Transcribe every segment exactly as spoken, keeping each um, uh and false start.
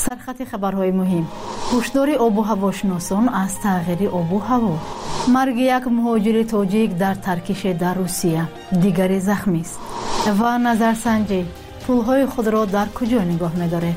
سرخط خبرهای مهم. هشدار آب و هواشناسان از تغییر آب و هوا. مرگ یک مهاجر تاجیک در ترکیش در روسیه، دیگری زخمی است. و نظرسنجی پولهای خود را در کجا نگاه می‌دارید؟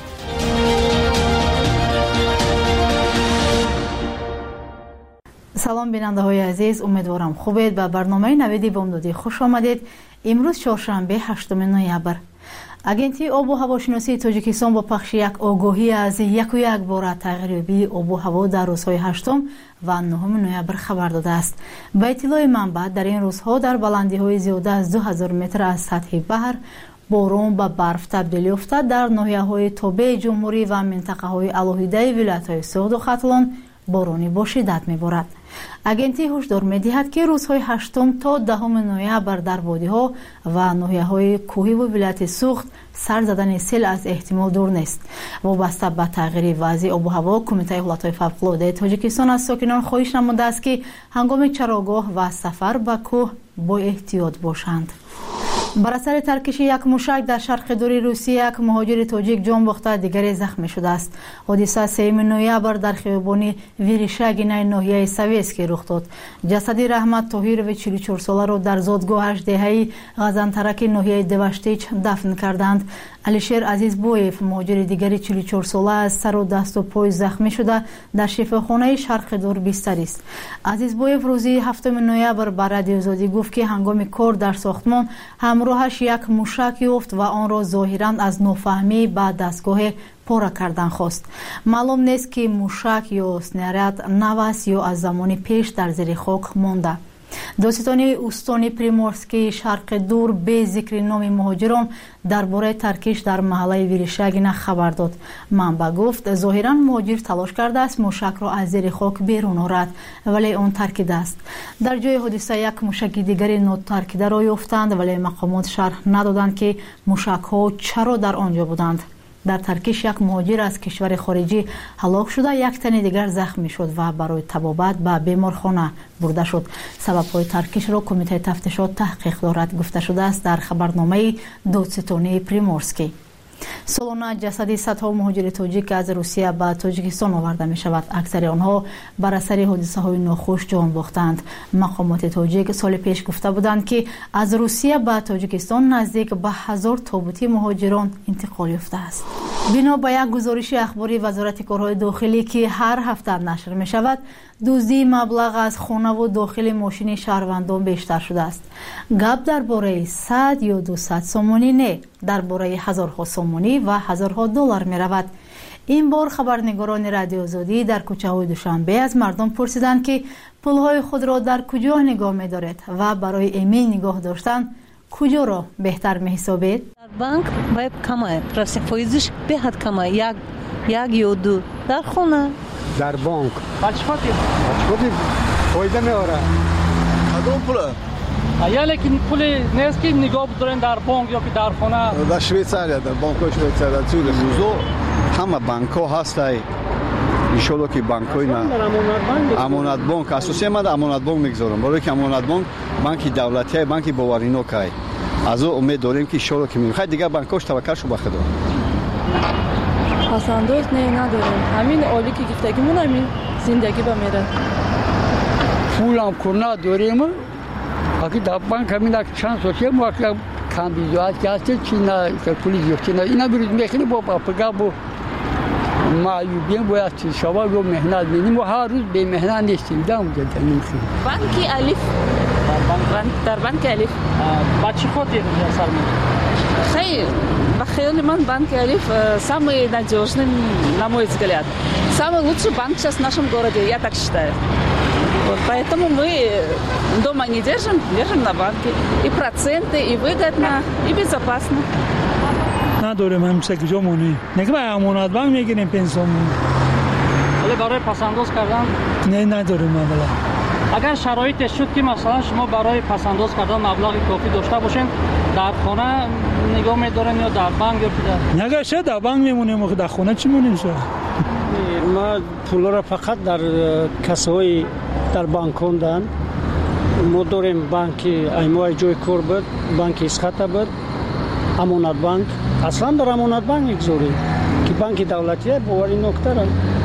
سلام بیننده های عزیز، امیدوارم خوبید. به برنامه نویدی بامدادی خوش آمدید. امروز چهارشنبه هشتم نوامبر. агентии обу ҳавошиносии тоҷикистон бо пахши як огоҳӣ аз яку як бора тағйирёбии обу ҳаво дар рӯзҳои ҳаштум ва нӯҳуми ноябр хабар додааст. ба иттилои манбаъ, дар ин рӯзҳо дар баландиҳои зиёда аз ду ҳазор метр аз сатҳи баҳр борон ба барф табдил ёфта дар ноҳияҳои тобеи ҷумҳурӣ ва минтақаҳои алоҳидаи вилоятҳои суғду хатлон борони бо шиддат меборад. агентӣ ҳушдор медиҳад ки рӯзҳои ҳаштум то даҳуми ноябр дар водиҳо ва ноҳияҳои кӯҳиву вилояти суғд сар задани сел аз эҳтимол дур нест. вобаста ба тағйири вазъи обу ҳаво, Кумитаи ҳолатҳои фавқулоддаи Тоҷикистон аз сокинон хоҳиш намудааст ки ҳангоми чарогоҳ ва сафар ба кӯҳ бо эҳтиёт бошанд. бар асари таркиши як мушак дар шарқи дури Русия як муҳоҷири тоҷик ҷон бохта, дигаре захмӣ шудааст. ҳодиса сеюми ноябр дар хиёбони Виришагинаи ноҳияи Советский рух дод. ҷасади Раҳмат Тоҳирович чилу чор соларо дар зодгоҳаш деҳаи Ғазантараки ноҳияи Деваштич дафн карданд. Алишер Азизбоев, муҳоҷири дигари чилу чор сола, аз сару дасту пой захмӣ шуда дар шифохонаи шарқи дур бистарист. Азизбоев рӯзи ҳафтуми ноябр ба радиозодӣ гуфт ки ҳангоми кор дар сохтмон ҳамроҳаш як мушак ёфт ва онро зоҳиран аз нофаҳмӣ ба дастгоҳе пора кардан хост. маълум нест ки мушак ё снаряд нав аст ё аз замони пеш дар зери хок монда. доситони устони Приморскии шарқи дур бе зикри номи муҳоҷирон дар бораи таркиш дар маҳаллаи Виришагина хабар дод. манбаъ гуфт зоҳиран муҳоҷир талош кардааст мушакро аз зери хок берун орад, вале он таркидааст. дар ҷои ҳодиса як мушаки дигари нотаркидаро ёфтанд, вале мақомот шарҳ надоданд ки мушакҳо чаро дар он ҷо буданд. дар таркиш як муҳоҷир аз кишвари хориҷӣ ҳалок шуда, як тани дигар захмӣ шуд ва барои табобат ба беморхона бурда шуд. сабабҳои таркишро Кумитаи тафтишот таҳқиқ дорад, гуфта шудааст дар хабарномаи додситонии Приморский. солона ҷасади садҳо муҳоҷири тоҷик аз Русия ба Тоҷикистон оварда мешавад. аксари онҳо бар асари ҳодисаҳои нохуш ҷон бохтанд. мақомоти тоҷик соли пеш гуфта буданд ки аз Русия ба Тоҷикистон наздик ба ҳазор тобути муҳоҷирон интиқол ёфтааст. бино ба як гузориши ахбори Вазорати корҳои дохилӣ ки ҳар ҳафта нашр мешавад, дуздии маблағ аз хонаву дохили мошини шаҳрвандон бештар шудааст. гап дар бораи сад ё дусад сомонӣ не, дар бораи ҳазорҳо сомонӣ ва ҳазорҳо доллар меравад. ин бор хабарнигорони радиозодӣ дар кӯчаҳои Душанбе аз мардум пурсиданд ки пулҳои худро дар куҷо нигоҳ медоред ва барои эмин нигоҳ доштан куҷоро беҳтар меҳисобед? дар банк бояд камай, просто фоизиш беҳад камай, як як ё ду. дар хона дар банк бачхоти бачхоти фоида меорад. кадом пула? я лекин пули нест ки нигоҳ бидорем дар банк ё ки дар хона. дар Швейтсария, дар банкҳои Швейтсария чӯ рӯзо ҳама банкҳо ҳастай. иншоалло ки банкҳои на амонатбонк асосия ман амонатбонк мегузорам, барое ки амонатбонк банки давлатия, банки боваринокай. аз о умед дорем ки иншоалло ки мехай дигар банкҳош таваккалшо ба худо. пасандоз не надорем, ҳамин оли ки гифтагимон ҳамин зиндагӣ ба мерад. пулам курна дорем, аки дар банк ҳамин як чанд сотия муакка камбизоат ки ҳасте чи на пули зиёфтина ина бирӯз мехини бо папага бо маъюбием бояд чиз шава ё меҳнат меним ва ҳар рӯз бемеҳнат нестем дам ҷаданим хи банки алиф дар банки алиф ба чӣ хотир сар мед? хейр ба хиёли ман банки алиф самый надёжный, на мой взгляд, самый лучший банк сейчас в нашем городе, я так считаю. Вот поэтому мы дома не держим, держим на банке. И проценты, и выгодно, и безопасно. نداریم همیشه کجا مونی نگه باید امانت بانک میگیریم پنسیون مونی ولی برای پسنداز کردن نه نداریم مبلغ. اگر شرایط شد که مثلا شما برای پسنداز کردن مبلغ کافی داشته باشین در خانه نگاه میدارین یا در بانک یا در نگه شد در بانک میمونیم و در خانه چی مونیم شد؟ ما پول را فقط در کسای در بانک کندن. ما داریم بانکی ایمای جای کار بود، بانکی اسخطه بود، امانت بانک. اصلا در امانت بانک میگذاریم که банки давлатӣ бовари ноктара.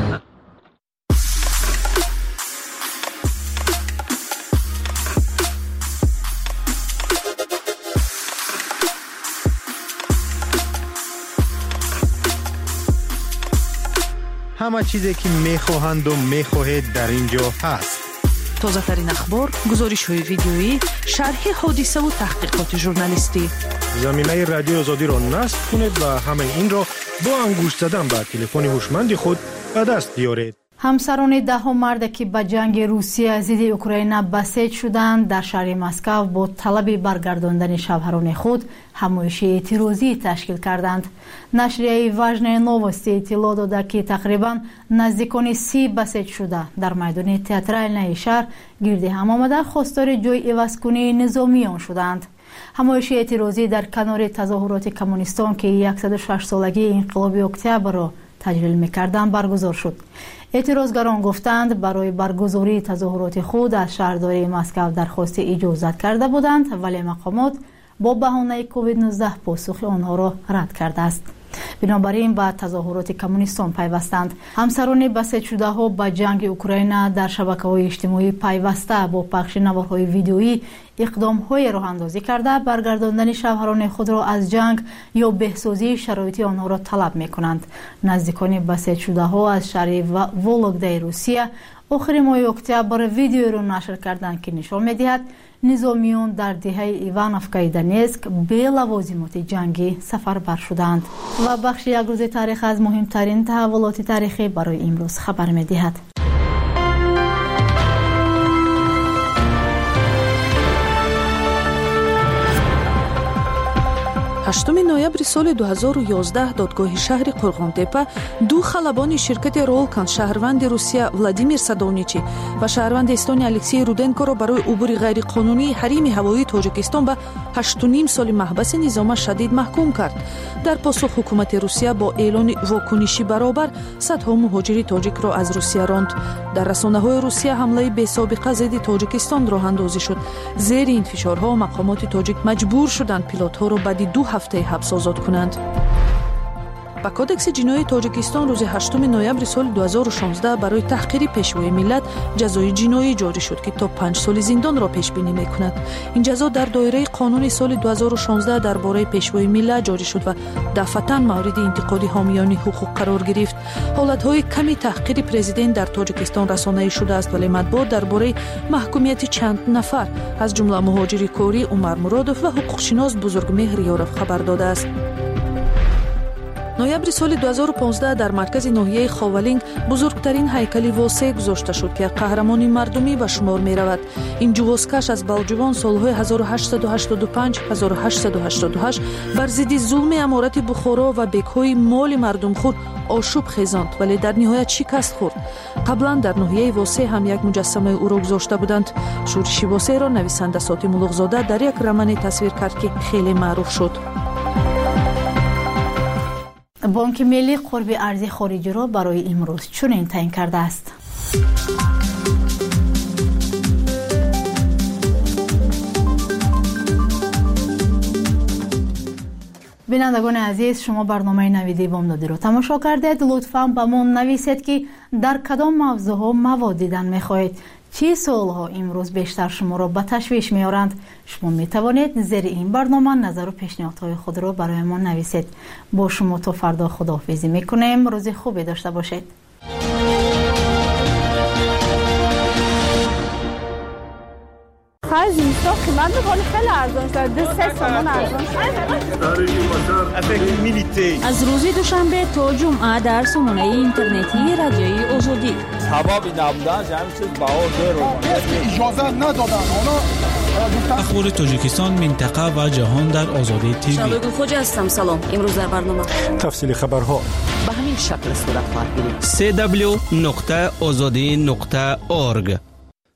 همه چیزی که میخواهند و میخواهید در اینجا هست. تازه ترین اخبار، گزارش های ویدیویی، شرح حادثه و تحقیقات ژورنالیستی. زمینه رادیو آزادی را نصب کنید و همه این را با انگشت زدن به تلفن هوشمند خود به دست بیارید. همسران دهم مرد که به جنگ روسیه ضد اوکراین بسیج شدند در شهر مسکو با طلب برگرداندن شوهران خود همایش اعتراضی تشکیل کردند. نشریه واژنه نووستی اطلاع داده که تقریبا نزدیکان سی بسیج شده در میدان تئاترالنای شهر گرد هم آمده خواستار جای عوض کنی نظامیان شدند. همایش اعتراضی در کنار تظاهرات کمونیستان که صد و شش سالگی انقلاب اکتبر را تجلیل می‌کردند برگزار شد. اعتراضگران گفتند برای برگزاری تظاهرات خود از شهرداری مسکو درخواست اجازت کرده بودند ولی مقامات با بهانه کووید نوزده پاسخ آنها را رد کرده است. بنابراین به تظاهرات کمونیستان پیوستند. همسران بسیج شده ها به جنگ اوکراین در شبکه‌های اجتماعی پیوسته با پخش نوارهای ویدیویی اقدام‌های راه اندازی کرده برگرداندن شوهران خود را از جنگ یا بهسازی شرایط آنها را طلب می‌کنند. نزدیکان بسیج شده ها از شهر ولودای روسیه آخر ماه اکتبر ویدیو را نشر کردند که نشان می‌دهد نظامیان در دهه ایوانوفکای دونیتسک به لوازمات جنگی سفربر شدند. و بخش یک روز تاریخ از مهمترین تحولات تاریخی برای امروز خبر می‌دهد. هشتم نوامبر سال دو هزار و یازده دادگاه شهر قرغونتپه دو خلبان شرکت رولکان شهروند روسیه ولادیمیر سادونیچی و شهروند استونی الکسی رودنکو را برای عبور غیرقانونی حریم هوایی تاجیکستان به هشت و نیم سال محبس نظام شدید محکوم کرد. در پاسخ حکومت روسیه با اعلان واکنشی برابر صدها مهاجر تاجیک را از روسیه راند. در رسانه‌های روسیه حمله بی‌سابقه ضد تاجیکستان راه اندازی شد. زیر این فشارها مقامات تاجیک مجبور شدند پیلوت‌ها را بعد دو هفته حبس آزاد کنند. با کودکس جنایی تاجیکستان روز هشتم نوامبر سال دو هزار و شانزده برای تحقیر پیشوای ملت جزای جنایی جاری شد که تا پنج سال زندان را پیش بینی می‌کند. این جزا در دایره قانون سال دو هزار و شانزده درباره پیشوای ملت جاری شد و دفعتاً مورد انتقاد حامیان حقوق قرار گرفت. حالت‌های کمی تحقیر پرزیدنت در تاجیکستان رسانه‌ای شده است ولی مطبوعات درباره محکومیت چند نفر از جمله مهاجر کوری عمر مرادوف و حقوقشناس بزرگمهر یاروف خبر داده است. نوامبر سال دو هزار و پانزده در مرکز ناحیه خاولینگ بزرگترین هیکل واسه گذاشته شد که قهرمانی مردمی به شمار می رود. این جوازکش از بالجوان سالهای هزار و هشتصد و هشتاد و پنج هزار و هشتصد و هشتاد و هشت بر ضد ظلم امارت بخارا و بیک‌های مال مردم خود آشوب خیزاند ولی در نهایت شکست خورد. قبلا در ناحیه واسه هم یک مجسمه او را گذاشته بودند. شورش واسه را نویسنده ساتی ملوغزاده در یک رمان تصویر کرد که خیلی معروف شد. بانک ملی قرب ارز خارجی را برای امروز چنین تعیین کرده است. بینندگان عزیز، شما برنامه نویدی بامدادی را تماشا کردید. لطفاً به ما نویسید که در کدام موضوعها مواد دیدن می‌خواهید. چه سوال‌ها امروز بیشتر شما را به تشویش می‌آورند؟ شما می‌توانید زیر این برنامه نظر و پیشنهادهای خود را برای ما نویسید. با شما تا فردا خداحافظی می‌کنیم. روز خوبی داشته باشید. خرج اینستا قیمت می‌کنه خیلی ارزان شده. دو سه تومان ارزان شده. از روز دوشنبه تا جمعه در سامانه اینترنتی رادیوی آزادی. سببی نبودن همین چیز بها داره. اجازه ندادن. اخبار تاجیکستان، منطقه و جهان در آزادی تیوی. شبگون خوجه هستم. سلام. امروز در برنامه تفصیل خبرها به همین شکل صورت خواهد گرفت. دبلیو دبلیو دبلیو نقطه آزادی نقطه اورگ.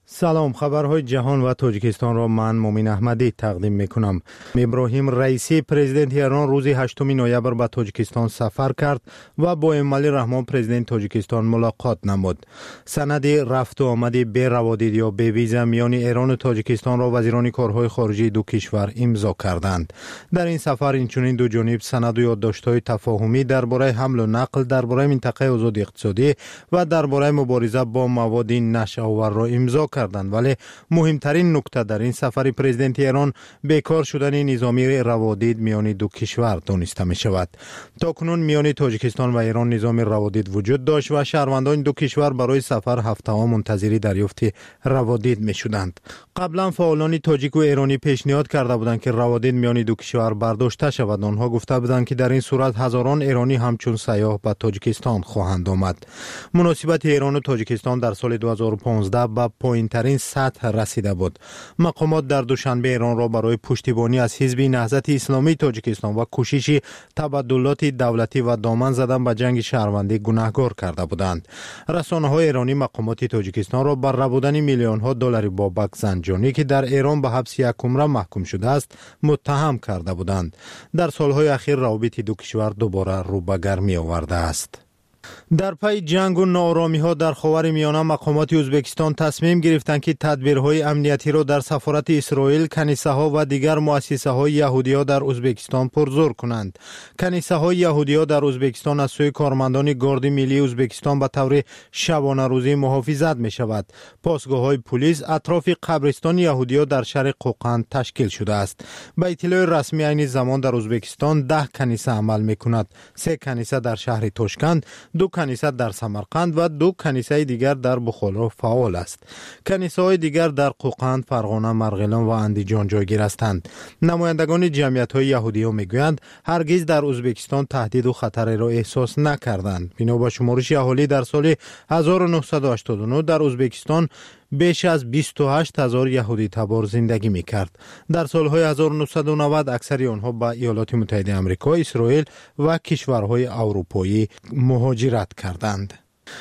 سلام، خبرهای جهان و تاجیکستان را من مومین احمدی تقدیم میکنم. ابراهیم رئیسی پرزیدنت ایران روز هشتم نوامبر به تاجیکستان سفر کرد و با امالی رحمان پرزیدنت تاجیکستان ملاقات نمود. سند رفت و آمد بی روادید یا بی ویزا میان ایران و تاجیکستان را وزیران کارهای خارجه دو کشور امضا کردند. در این سفر اینچنین دو جانب سند و یادداشت‌های تفاهمی درباره حمل و نقل، درباره منطقه آزاد اقتصادی و درباره مبارزه با مواد نشه‌آور را امضا کردند. ولی مهمترین نکته در این سفر پرزیدنت ایران بیکار شدن نظامی روادید میان دو کشور دانسته می شود. تاکنون میان تاجیکستان و ایران نظام روادید وجود داشت و شهروندان دو کشور برای سفر هفته ها منتظری دریافت روادید می شدند. قبلا فعالان تاجیک و ایرانی پیشنهاد کرده بودند که روادید میان دو کشور برداشته شود. آنها گفته بودند که در این صورت هزاران ایرانی همچون سیاح به تاجیکستان خواهند آمد. مناسبت ایران و تاجیکستان در سال دو هزار و پانزده به پایین‌ترین سطح رسیده بود. مقامات در دوشنبه ایران را برای پشتیبانی از حزب نهضت اسلامی تاجیکستان و کوشش تبادلات دولتی و دامن زدن به جنگ شهروندی گناهکار کرده بودند. رسانه‌های ایرانی مقامات تاجیکستان را بر ربودن میلیون ها دلار بابک زنجانی که در ایران به حبس یک عمر محکوم شده است متهم کرده بودند. در سالهای اخیر روابط دو کشور دوباره رو به گرمی آورده است. در پی جنگ و ناآرامی ها در خاورمیانه مقامات ازبکستان تصمیم گرفتند که تدبیرهای امنیتی را در سفارت اسرائیل، کنیسه ها و دیگر مؤسسه های یهودی ها در ازبکستان پرزور کنند. کنیسه های یهودی ها در ازبکستان از سوی کارمندان گارد ملی ازبکستان به طور شبانه روزی محافظت می شود. پاسگاه های پلیس اطراف قبرستان یهودی ها در شرق قوقند تشکیل شده است. به اطلاع رسمی عین زمان در ازبکستان ده کنیسه عمل می کند. سه کنیسه در شهر تاشکند، دو کنیسه در سمرقند و دو کنیسه دیگر در بخارا فعال است. کنیسه های دیگر در قوقند، فرغانه، مرغلان و اندیجان جایگیر هستند. نمایندگان جمعیت های یهودی ها میگویند هرگز در ازبکستان تهدید و خطر را احساس نکردند. بنا به شمارش اهالی در سال هزار و نهصد و هشتاد و نه در ازبکستان بیش از بیست و هشت هزار یهودی تبار زندگی می کرد. در سالهای هزار و نهصد و نود اکثر آنها به ایالات متحده آمریکا، اسرائیل و کشورهای اروپایی مهاجرت کردند.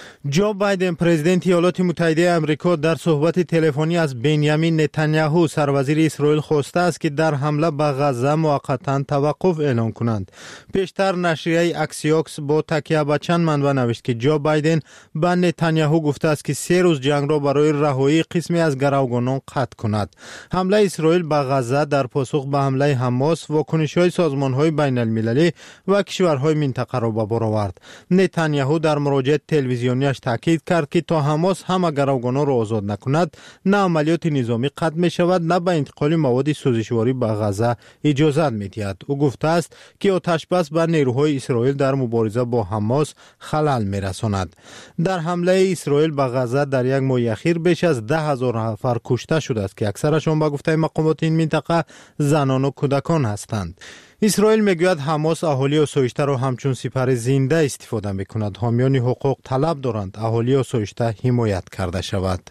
جو بایدن پرزیدنت ایالات متحده آمریکا در صحبت تلفنی از بنیامین نتانیاهو سروزیر اسرائیل خواسته است که در حمله به غزه موقتا توقف اعلام کنند. پیشتر نشریه اکسیوکس با تکیه به چند منبع نوشت که جو بایدن به نتانیاهو گفته است که سه روز جنگ را برای رهایی قسمی از گروگانان قطع کند. حمله اسرائیل به غزه در پاسخ به حمله حماس واکنش‌های سازمان‌های بین‌المللی و کشورهای منطقه را به بار آورد. نتانیاهو در مراجعه تلویزیونی تاکید کرد که تا حماس همه گروگانان را آزاد نکند نه عملیات نظامی قطع می شود نه به انتقال مواد سوزشواری به غزه اجازه می دهد. او گفته است که آتش بس به نیروهای اسرائیل در مبارزه با حماس خلل می رساند. در حمله اسرائیل به غزه در یک ماه اخیر بیش از ده هزار نفر کشته شده است که اکثرشان به گفته مقامات این منطقه زنان و کودکان هستند. اسرائیل میگوید حماس اهالی آسایشته را همچون سپر زنده استفاده میکند. حامیان حقوق طلب دارند اهالی آسایشته حمایت کرده شود.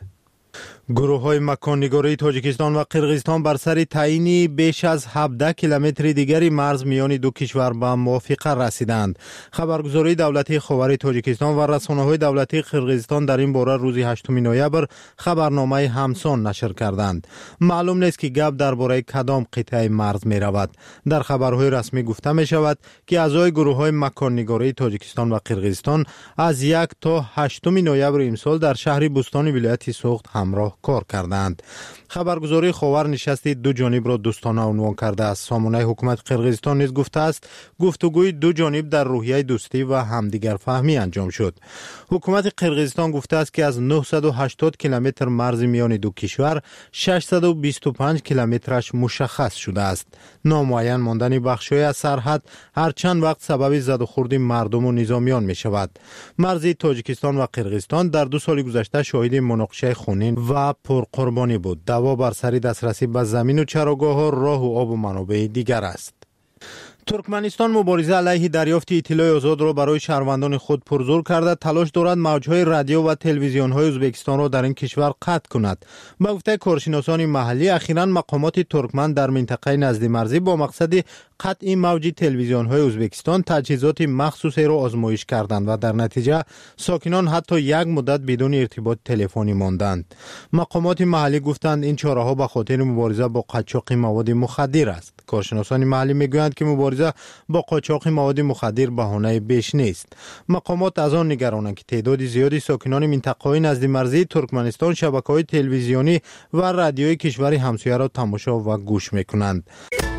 گروه های مکان نگاری تاجیکستان و قرقیزستان بر سر تعیین بیش از هفده کیلومتر دیگری مرز میان دو کشور به موافقه رسیدند. خبرگزاری دولتی خاور تاجیکستان و رسانه‌های دولتی قرقیزستان در این باره روز هشتم نوامبر خبرنامه همسان نشر کردند. معلوم نیست که گپ درباره کدام قطعه مرز می رود. در خبرهای رسمی گفته می شود که اعضای گروه های مکان نگاری تاجیکستان و قرقیزستان از یک تا هشتم نوامبر امسال در شهر بوستان ولایت سوخت همراه کار کردند. خبرگزاری خاور نشست دو جانب را دوستانه عنوان کرده است. سامانه حکومت قرقیزستان نیز گفته است گفتگوی دو جانب در روحیه دوستی و همدیگر فهمی انجام شد. حکومت قرقیزستان گفته است که از نهصد و هشتاد کیلومتر مرز میان دو کشور ششصد و بیست و پنج کیلومترش مشخص شده است. نامعین ماندن بخش‌های از سرحد هر چند وقت سبب زد و خورد مردم و نظامیان می شود. مرز تاجیکستان و قرقیزستان در دو سال گذشته شاهد مناقشه خونین و پرقربانی بود. دعوا بر سر دسترسی به زمین و چراگاه‌ها، راه و آب و منابع دیگر است. ترکمنستان مبارزه علیه دریافت اطلاع آزاد را برای شهروندان خود پرزور کرده تلاش دارد موجهای رادیو و تلویزیون‌های ازبکستان را در این کشور قطع کند. با گفته کارشناسان محلی اخیراً مقامات ترکمن در منطقه نزد مرزی با مقصد قطع موج تلویزیون‌های ازبکستان تجهیزات مخصوصی را آزمایش کردند و در نتیجه ساکنان حتی یک مدت بدون ارتباط تلفنی ماندند. مقامات محلی گفتند این چاره‌ها به خاطر مبارزه با قاچاق مواد مخدر است. کارشناسان محلی میگویند که مبارزه با قاچاق مواد مخدر بهانه بیش نیست. مقامات از آن نگرانند که تعداد زیادی ساکنان منطقه‌های نزد مرزی ترکمنستان شبکه‌های تلویزیونی و رادیویی کشور همسایه را تماشا و گوش می‌کنند.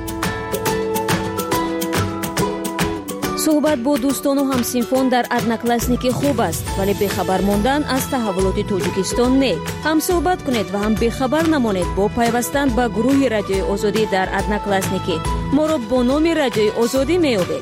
صحبت با دوستان و همسینفون در ادناکلاسنیکی خوب است، ولی بخبر ماندن از تحولات تاجیکستان نه. هم صحبت کنید و هم بخبر نمانید با پیوستن به گروه رادیوی آزادی در ادناکلاسنیکی. ما را با نام رادیوی آزادی می‌یابید.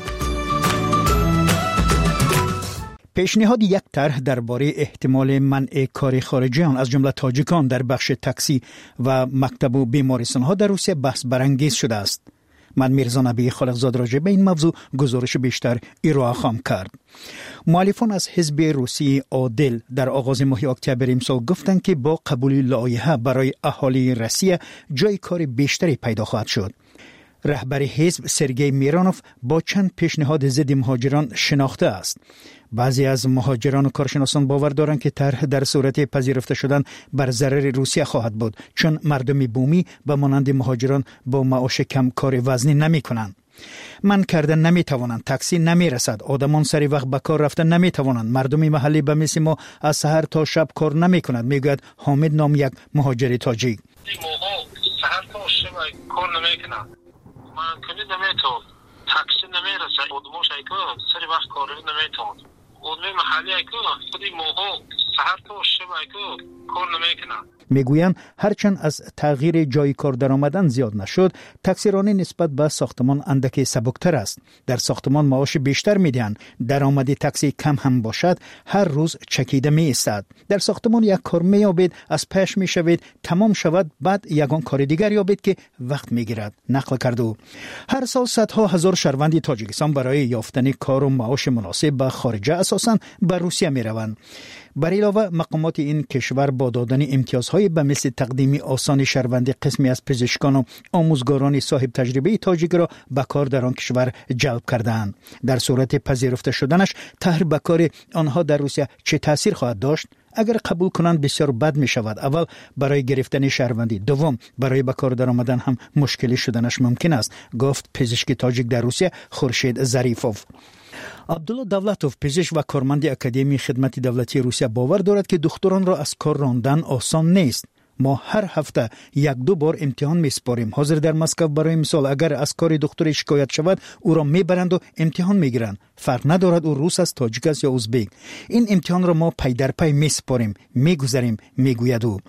پیشنهاد یک طرح درباره احتمال منع کار خارجیان از جمله تاجیکان در بخش تاکسی و مکتب و بیمارستان‌ها در روسیه بحث برانگیز شده است. من میرزا نبی خالقزاد راجع به این موضوع گزارش بیشتر ارائه خواهم کرد. مؤلفان از حزب روسی عادل در آغاز ماه اکتبر امسال گفتند که با قبول لایحه برای اهالی روسیه جای کار بیشتری پیدا خواهد شد. رهبر حزب سرگئی میرانوف با چند پیشنهاد ضد مهاجران شناخته است. بعضی از مهاجران و کارشناسان باور دارند که طرح در صورت پذیرفته شدن بر ضرر روسیه خواهد بود، چون مردم بومی به مانند مهاجران با معاش کم کار وزنی نمی کنند. من کردن نمی توانند، تاکسی نمی رسد، آدمان سری وقت به کار رفتن نمی توانند، مردم محلی به مثل ما از سحر تا شب کار نمی کنند، میگوید حامد نام یک مهاجر تاجیک. این موقع سحر تا شب کار نمی کنند، من کنی نمی تو تاکسی نمی رسد، آدمان شایکا سری وقت کار نمی توانند، آدمان محلی ایکا خودی موقع سحر تا شب ایکا کار نمی کنند. میگویند هرچند از تغییر جای کار درآمدن زیاد نشد، تاکسیرانی نسبت به ساختمان اندکی سبکتر است. در ساختمان معاش بیشتر میدهند، درآمد تاکسی کم هم باشد هر روز چکیده می ایستد. در ساختمان یک کار مییابید، از پیش میشوید، تمام شود، بعد یگان کار دیگر یابید که وقت میگیرد. نقل کرد او. هر سال صدها هزار شهروند تاجیکستان برای یافتن کار و معاش مناسب به خارجه اساساً به روسیه میروند. بر علاوه مقامات این کشور با دادن امتیازهای به مثل تقدیم آسان شهروندی قسمی از پزشکان و آموزگاران صاحب تجربه تاجیک را به کار در آن کشور جلب کردند. در صورت پذیرفته شدنش طرح به کار آنها در روسیه چه تاثیر خواهد داشت؟ اگر قبول کنند بسیار بد می شود. اول برای گرفتن شهروندی، دوم برای به کار درآمدن هم مشکلی شدنش ممکن است، گفت پزشک تاجیک در روسیه خورشید ظریفوف. عبدالله دولتوف پزشک و کارمند اکادمی خدمت دولتی روسیه باور دارد که دختران را از کار راندن آسان نیست. ما هر هفته یک دو بار امتحان میسپاریم. حاضر در مسکو برای مثال اگر از کار دختر شکایت شود او را میبرند و امتحان میگیرند. فرق ندارد او روس است، تاجیک است یا ازبک. این امتحان را ما پی در پی میسپاریم، میگذاریم، میگوید او.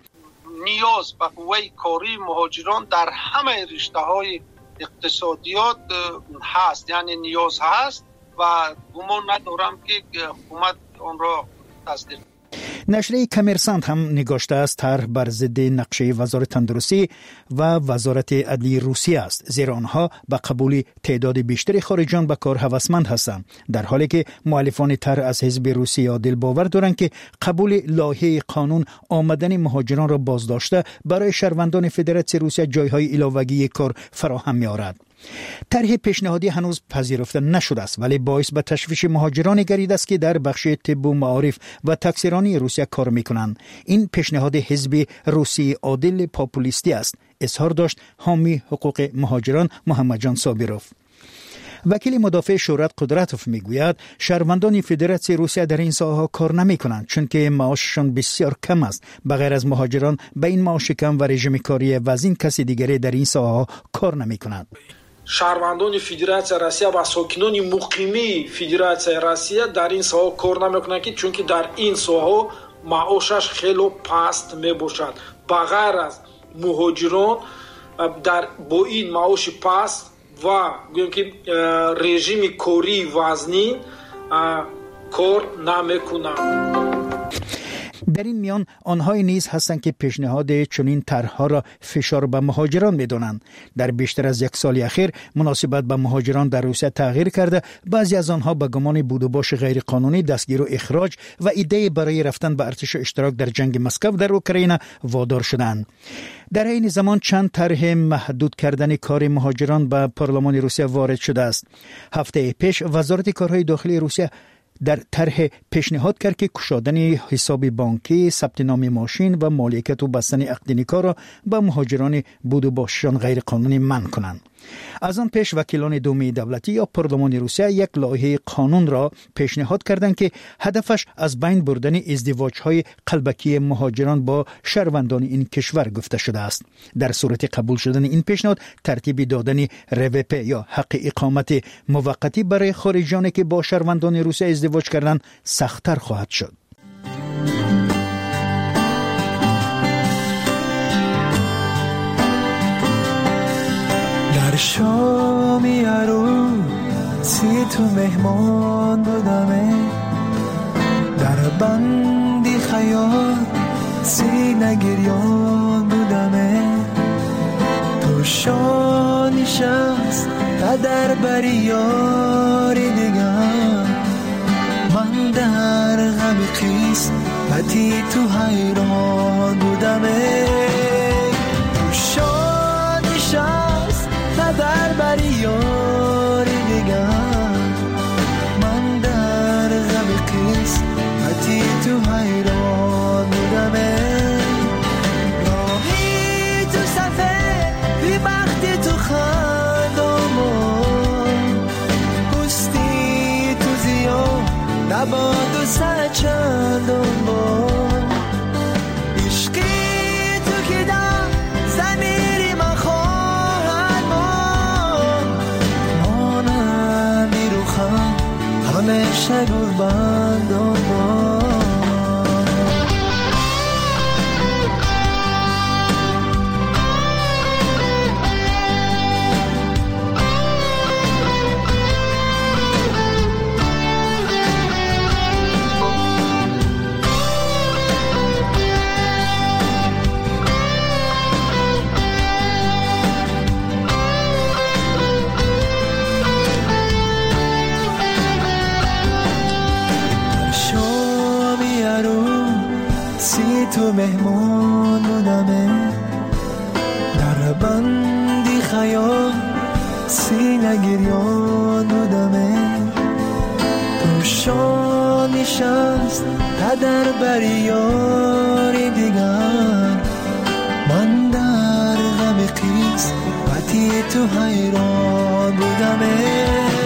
نیاز به قوه کاری مهاجران در همه رشته‌های اقتصادیات هست، یعنی نیاز هست و گمان ندارم که حکومت آن را تصدیق. نشریه کامرسانت هم نگاشته است طرح بر ضد نقشه وزارت تندرستی و وزارت عدلیه روسیه است، زیرا آنها به قبول تعداد بیشتری خارجیان به کار هوسمند هستند، در حالی که مؤلفان طرح از حزب روسیه عادل باور دارند که قبول لایحه قانون آمدن مهاجران را بازداشته برای شهروندان فدراسیون روسیه جایهای علاوه‌ای کار فراهم می‌آورد. طرح پیشنهادی هنوز پذیرفته نشده است، ولی باعث به تشویش مهاجران گردیده است که در بخش طب و معارف و تاکسیرانی روسیه کار میکنند. این پیشنهاد حزب روسی عادل پاپولیستی است، اظهار داشت حامی حقوق مهاجران محمد جان صابروف. وکیل مدافع شهرت قدرتوف میگوید شهروندان فدراسیون روسیه در این ساحه کار نمی کنند چون که معاششان بسیار کم است. بغیر از مهاجران به این معاش کم و رژیم کاری وزین کسی دیگری در این ساحه کار نمی کنند. شهروندان فدراسیون روسیه و ساکنان مقیمی فدراسیون روسیه در این ساحه کار نمیکنند که چون که در این ساحه معاشش خیلی پست میباشد. بغیر از مهاجران در با این معاش پست و گویم که رژیم کاری وزنی کار نمیکنند. در این میان آنهای نیز هستند که پیشنهاد چنین طرح‌ها را فشار به مهاجران می‌دانند. در بیشتر از یک سال اخیر مناسبت به مهاجران در روسیه تغییر کرده، بعضی از آنها به گمان بود و باش غیر قانونی دستگیر و اخراج و ایده برای رفتن به ارتش و اشتراک در جنگ مسکو در اوکراین وادار شدند. در این زمان چند طرح محدود کردن کار مهاجران به پارلمان روسیه وارد شده است. هفته پیش وزارت کارهای داخلی روسیه در طرح پیشنهاد کرد که گشادن حساب بانکی، ثبت نام ماشین و مالکیت و بستن عقد نکاح را به مهاجران بود و باششان غیر قانونی منع کنند. از آن پیش وکیلان دومی دولتی یا پارلمان روسیه یک لایحه قانون را پیشنهاد کردند که هدفش از بین بردن ازدواج‌های قلبکی مهاجران با شهروندان این کشور گفته شده است. در صورت قبول شدن این پیشنهاد ترتیب دادن روپ یا حق اقامت موقتی برای خارجیانی که با شهروندان روسیه ازدواج کردند سخت‌تر خواهد شد. شامی عروسی تو مهمان بودمه، در بندی خیال سینه گریان بودمه، تو شا نشست تا در بری یاری دیگر، من در غم قسمتی تو حیران بودمه، تو شا نشست در بری یاری دیگر، من در غم قسمتی تو حیران بودمه، راهی تو صفه بی بختی تو خندامون، پستی تو زیاد نباد و سچندان بار، عشقی تو که در زمیری من همیشه قربان تو مهمان بودمه، در بندی خیال سینه گریان بودمه، تو شا نشست تا در بری یاری دیگر، من در غم قسمتی تو حیران بودمه،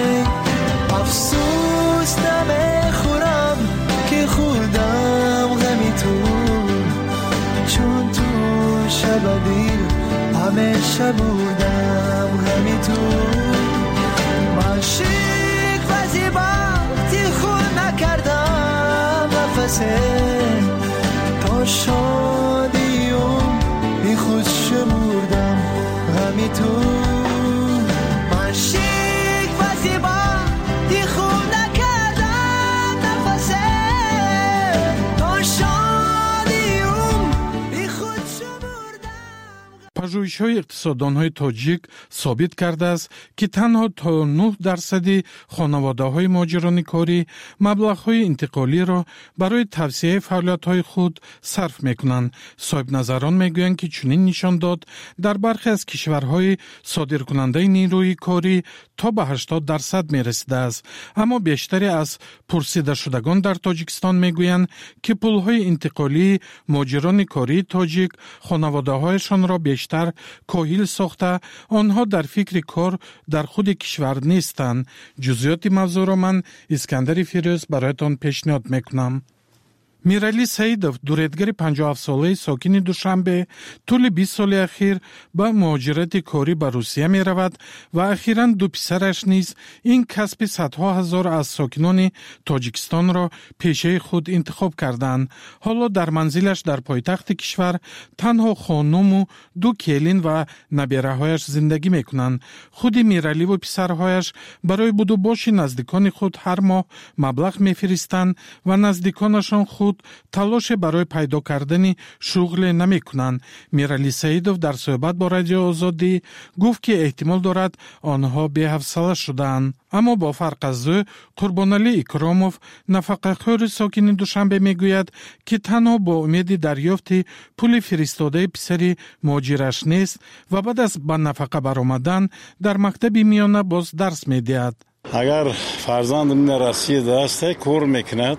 افسوس نمیخورم که خوردم غمی تو، چون تو شب دیر همیشه بودم غمی تو، من شیک و زیباتی خود نکردم نفسه، تا شادیم بی خود شمردم غمی تو، من شیک و زیباتی خود نکردم نفسه، تا شادیم پژوهش‌های اقتصاددان‌های تاجیک ثابت کرده است که تنها تا نه درصد خانواده‌های مهاجران کاری مبلغ‌های انتقالی را برای توسعه فعالیت‌های خود صرف می‌کنند. صاحب نظران می‌گویند که چنین نشان داد در برخی از کشورهای صادرکننده نیروی کاری تا به هشتاد درصد می‌رسیده است، اما بیشتری از پرسیده شدگان در تاجیکستان می‌گویند که پول‌های انتقالی مهاجران کاری تاجیک خانواده‌هایشان را بیشتر کاهل ساخته آنها در فکر کار در خود کشور نیستند. جزئیات موضوع را من اسکندر فیروز برایتان پیشنهاد میکنم. میرالی سعیدов دوردگر پنجاه و هفت ساله ساکن دوشنبه طول بیست سال اخیر به مهاجرت کاری به روسیه می رود و اخیراً دو پسرش نیز این کسب صدها هزار از ساکنان تاجیکستان را پیشه خود انتخاب کردند. حالا در منزلش در پایتخت کشور تنها خانم و دو کلین و نبیره‌هایش زندگی می کنند. خود میرالی و پسرهایش برای بود و باش نزدیکان خود هر ماه مبلغ می فرستند و نزدیکانشان خود суд талоше барои пайдо кардани шуғле намекунанд. Мирали Саидов дар суҳбат бо Радиои Озодӣ гуфт ки эҳтимол дорад онҳо беҳавсала шудаанд. аммо бо фарқ аз ӯ Қурбоналӣ Икромов, нафақахӯри сокини Душанбе, мегӯяд ки танҳо бо умеди дарёфти пули фиристодаи писари муҳоҷираш нест ва баъд аз ба нафақа баромадан дар мактаби миёна боз дарс медиҳад. агар фарзандам дар Россия даста кор мекунад,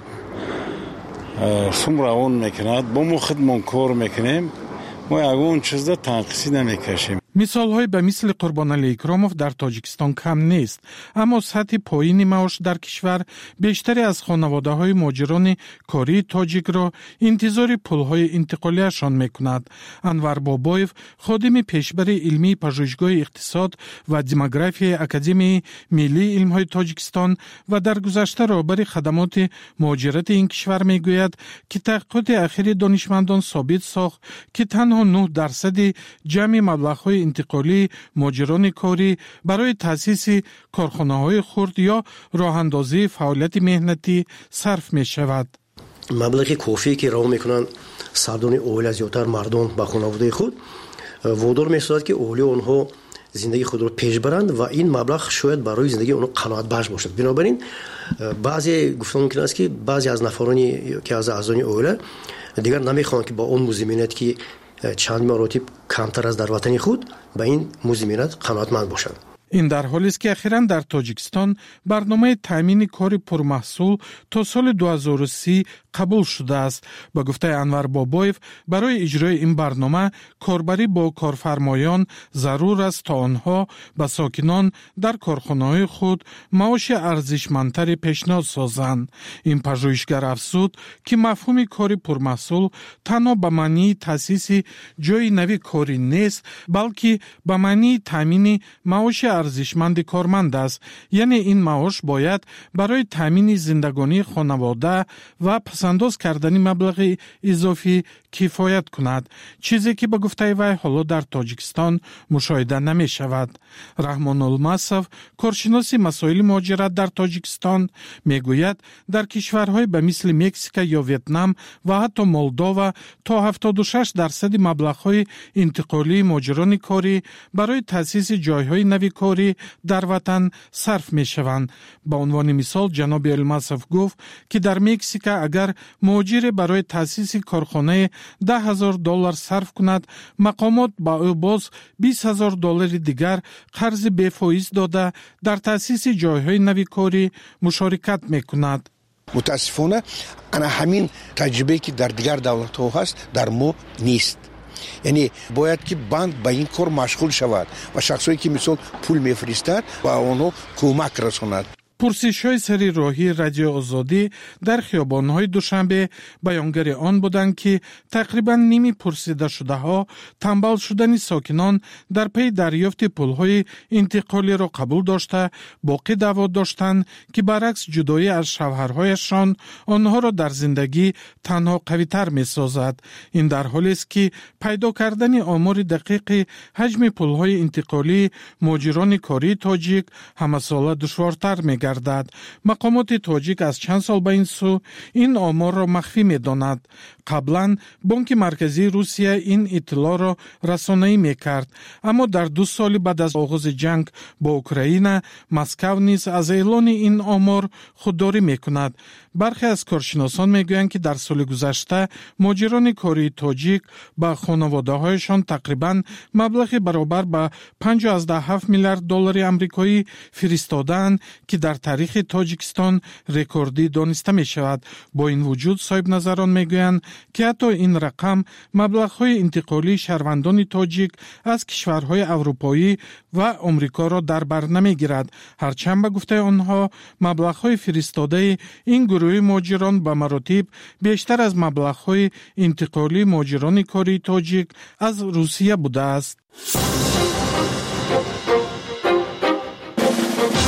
сум равон мекунад, бо мо худмон кор мекунем, мо ягон чизда танқисӣ намекашем. мисолҳои ба мисли Қурбоналӣ Икромов дар Тоҷикистон кам нест, аммо сатҳи поини маош дар кишвар бештаре аз хонаводаҳои муҳоҷирони кории тоҷикро интизори пулҳои интиқолияшон мекунад. Анвар Бобоев, ходими пешбари илмии пажӯҳишгоҳи иқтисод ва демографияи Академияи миллии илмҳои Тоҷикистон ва дар гузашта роҳбари хадамоти муҳоҷирати ин кишвар мегӯяд, ки таҳқиқоти ахири донишмандон собит сохт, ки танҳо нӯҳ дарсади ҷамъи маблағҳои интиқолии муҳоҷирони корӣ барои таъсиси корхонаҳои хурд ё роҳандозии фаъолияти меҳнатӣ сарф мешавад. маблағи кофие ки раво мекунанд сардони оила зиёдтар мардон ба хонаводаи худ водор месозад ки оилаи онҳо зиндагии худро пеш баранд ва ин маблағ шояд барои зиндагии онҳо қаноатбахш бошад. Бинобар ин баъзе гуфтан мумкин аст ки баъзе аз нафарони ки аз аъзони оила дигар намехоҳанд ки ба он музиминат ки чанд маротиб камтар аз дар ватани худ ба ин музиминат қаноатманд бошанд. ин дар ҳолест ки ахиран дар Тоҷикистон барномаи таъмини кори пурмаҳсул то соли ду ҳазору си қабул шудааст. Ба гуфтаи Анвар Бобоев, барои иҷрои ин барнома корбарӣ бо корфармоён зарур аст, то онҳо ба сокинон дар корхонаҳои худ маоши арзишмандтаре пешниҳод созанд. Ин пажӯҳишгар афзуд, ки мафҳуми кори пурмаҳсул танҳо ба маънии таъсиси ҷойи нави корӣ нест, балки ба маънии таъмини маоши арзишманди корманд аст. яъне ин маош бояд барои таъмини зиндагонии хонавода ва пасандоз кардани маблағи изофӣ кифоят кунад, чизе ки ба гуфтаи вай ҳоло дар Тоҷикистон мушоҳида намешавад. Раҳмон Улмасов, коршиноси масоили муҳоҷират дар Тоҷикистон, мегӯяд, дар кишварҳои ба мисли Мексика ё Ветнам ва ҳатто Молдова то ҳафтоду шаш дарсади маблағҳои интиқолии муҳоҷирони корӣ барои таъсиси ҷойҳои нави корӣ дар ватан сарф мешаванд. Ба унвони мисол, ҷаноби Улмасов гуфт, ки дар Мексика агар муҳоҷире барои таъсиси корхонае даҳ ҳазор доллар сарф кунад, мақомот ба ӯ боз бист ҳазор доллари дигар қарзи бефоиз дода дар таъсиси ҷойҳои нави корӣ мушорикат мекунад. мутаассифона ана ҳамин таҷрибае ки дар дигар давлатҳо ҳаст дар мо нест. яъне бояд ки банк ба ин кор машғул шавад ва шахсое ки мисол пул мефиристад ба онҳо кӯмак расонад. пурсишҳои сари роҳии Радиои Озодӣ дар хиёбонҳои Душанбе баёнгари он буданд, ки тақрибан ними пурсидашудаҳо тамбал шудани сокинон дар пайи дарёфти пулҳои интиқолиро қабул дошта, боқӣ даъво доштанд, ки баръакс ҷудоӣ аз шавҳарҳояшон онҳоро дар зиндагӣ танҳо қавитар месозад. ин дар ҳолест, ки пайдо кардани омори дақиқи ҳаҷми пулҳои интиқолии муҳоҷирони кории тоҷик ҳамасола душвортар мегардад. мақомоти тоҷик аз чанд сол ба ин су ин оморро махфӣ медонад. қаблан Бонки Марказии Русия ин иттилоъро расонаӣ мекард, аммо дар ду соли баъд аз оғози ҷанг бо Украина, Москав низ аз эълони ин омор худдорӣ мекунад. бархе аз коршиносон мегӯянд, ки дар соли гузашта муҳоҷирони кории тоҷик ба хонаводаҳояшон тақрибан маблағи баробар ба панҷоҳ ҳафт миллиард доллари амрикоӣ фиристодаанд, ки дар таърихи Тоҷикистон рекордӣ дониста мешавад. бо ин вуҷуд соҳибназарон мегӯянд, ки ҳатто ин рақам маблағҳои интиқолии шаҳрвандони тоҷик аз кишварҳои аврупоӣ ва омрикоро дар бар намегирад. ҳарчанд ба гуфтаи онҳо маблағҳои фиристодаи ин гурӯҳи муҳоҷирон ба маротиб бештар аз маблағҳои интиқолии муҳоҷирони кории тоҷик аз Русия будааст.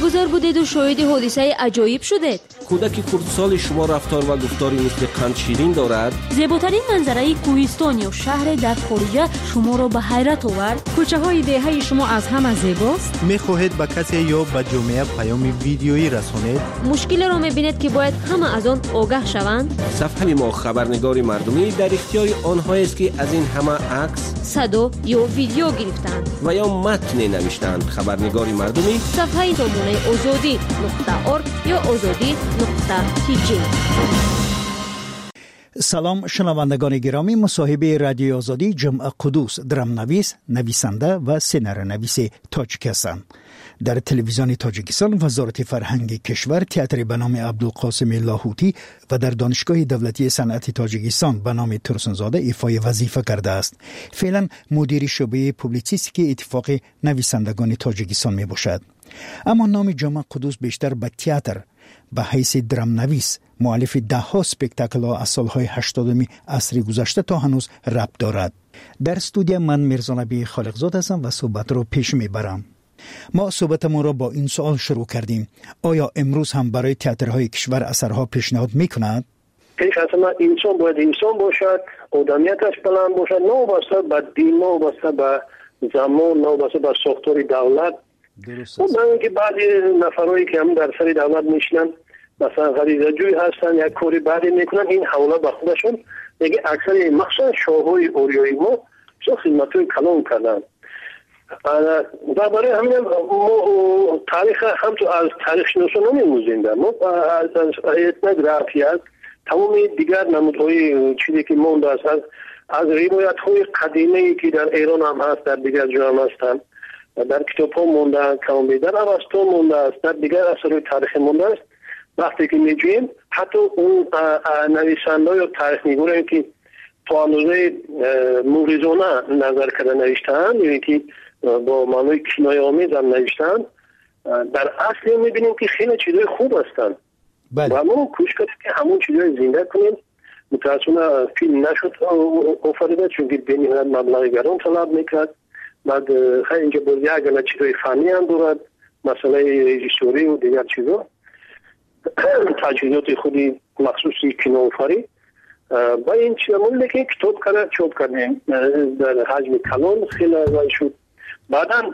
گذار بودید و شاهد حادثه عجایب شدید. کودک خردسال شما رفتار و گفتاری مثل قند شیرین دارد. زیباترین منظره کوهستان یا شهر در خارج شما را به حیرت آورد. کوچه های دهه شما از همه زیباست. میخواهید به کسی یا به جامعه پیام ویدیویی رسانید؟ مشکل را میبینید که باید همه از آن آگاه شوند؟ صفحه ما خبرنگار مردمی در اختیار آنها است که از این همه عکس، صدا یا ویدیو گرفتند و یا متن نوشتند. خبرنگار مردمی صفحه سامانه آزادی نقطه ارگ یا آزادی نقطه تی جی. سلام شنوندگان گرامی، مصاحبه رادیو آزادی جمعه قدوس درم نویس، نویسنده و سیناره نویس تاجیک هستند. در تلویزیون تاجیکستان وزارت فرهنگ کشور تئاتر به نام عبدالقاسم لاهوتی و در دانشگاه دولتی صنعت تاجیکستان به نام ترسنزاده ایفای وظیفه کرده است. فعلا مدیر شعبه پوبلیسیستیک اتفاق نویسندگان تاجیکستان می باشد. اما نام جمعه قدوس بیشتر به تئاتر به حیث درم نویس مؤلف ده ها اسپکتاکل ها از سالهای هشتادم عصر گذشته تا هنوز ربط دارد. در استودیو من میرزانبی خالقزاد هستم و صحبت رو پیش میبرم. ما صحبتمون را با این سوال شروع کردیم: آیا امروز هم برای تئاترهای کشور اثرها پیشنهاد میکند؟ پیش از ما انسان باید انسان باشد، آدمیتش بلند باشد، نه وابسته به دین، نه وابسته به زمان، نه وابسته به ساختار دولت. درست است. من اینکه بعضی نفرایی که هم در سر دولت میشنن مثلا غریزه جوی هستن، یک کاری بعدی میکنن، این حواله به خودشون دیگه اکثر مخصوصا شاههای اوریایی ما چه خدمتوی کلان کردن. و برای همین ما تاریخ هم تو از تاریخ شناسان نمیموزیم. ما از ایتنه گرافیات تمام دیگر نمودهای چیزی که مونده است از از روایت های قدیمی که در ایران هم هست، در دیگر جا هم هستند، در کتاب ها مونده است، کامبی در اوستا مونده است، در دیگر اثرهای تاریخی مونده است. وقتی که میجویم حتی اون نویسنده یا تاریخ نگارانی که تا اندازه موریزانه نظر کرده نوشته‌اند، یعنی که با معنای کنایه آمیز هم نوشته‌اند، در اصل میبینیم که خیلی چیزای خوب هستند. بله. و ما کوشش کردیم که همون چیزای زنده کنیم. متاسفانه فیلم نشد آفریده چون که به نهایت مبلغ گران طلب میکرد. بعد خیلی اینجا باز یک گونه چیزای فنی هم دارد، مسئله رژیسوری و دیگر چیزا، تجهیزات خودی مخصوصی کینوآفرینی و این چیزمون که کتاب کرده چوب کردیم در حجم کلان خیلی ارائه شد. بعدا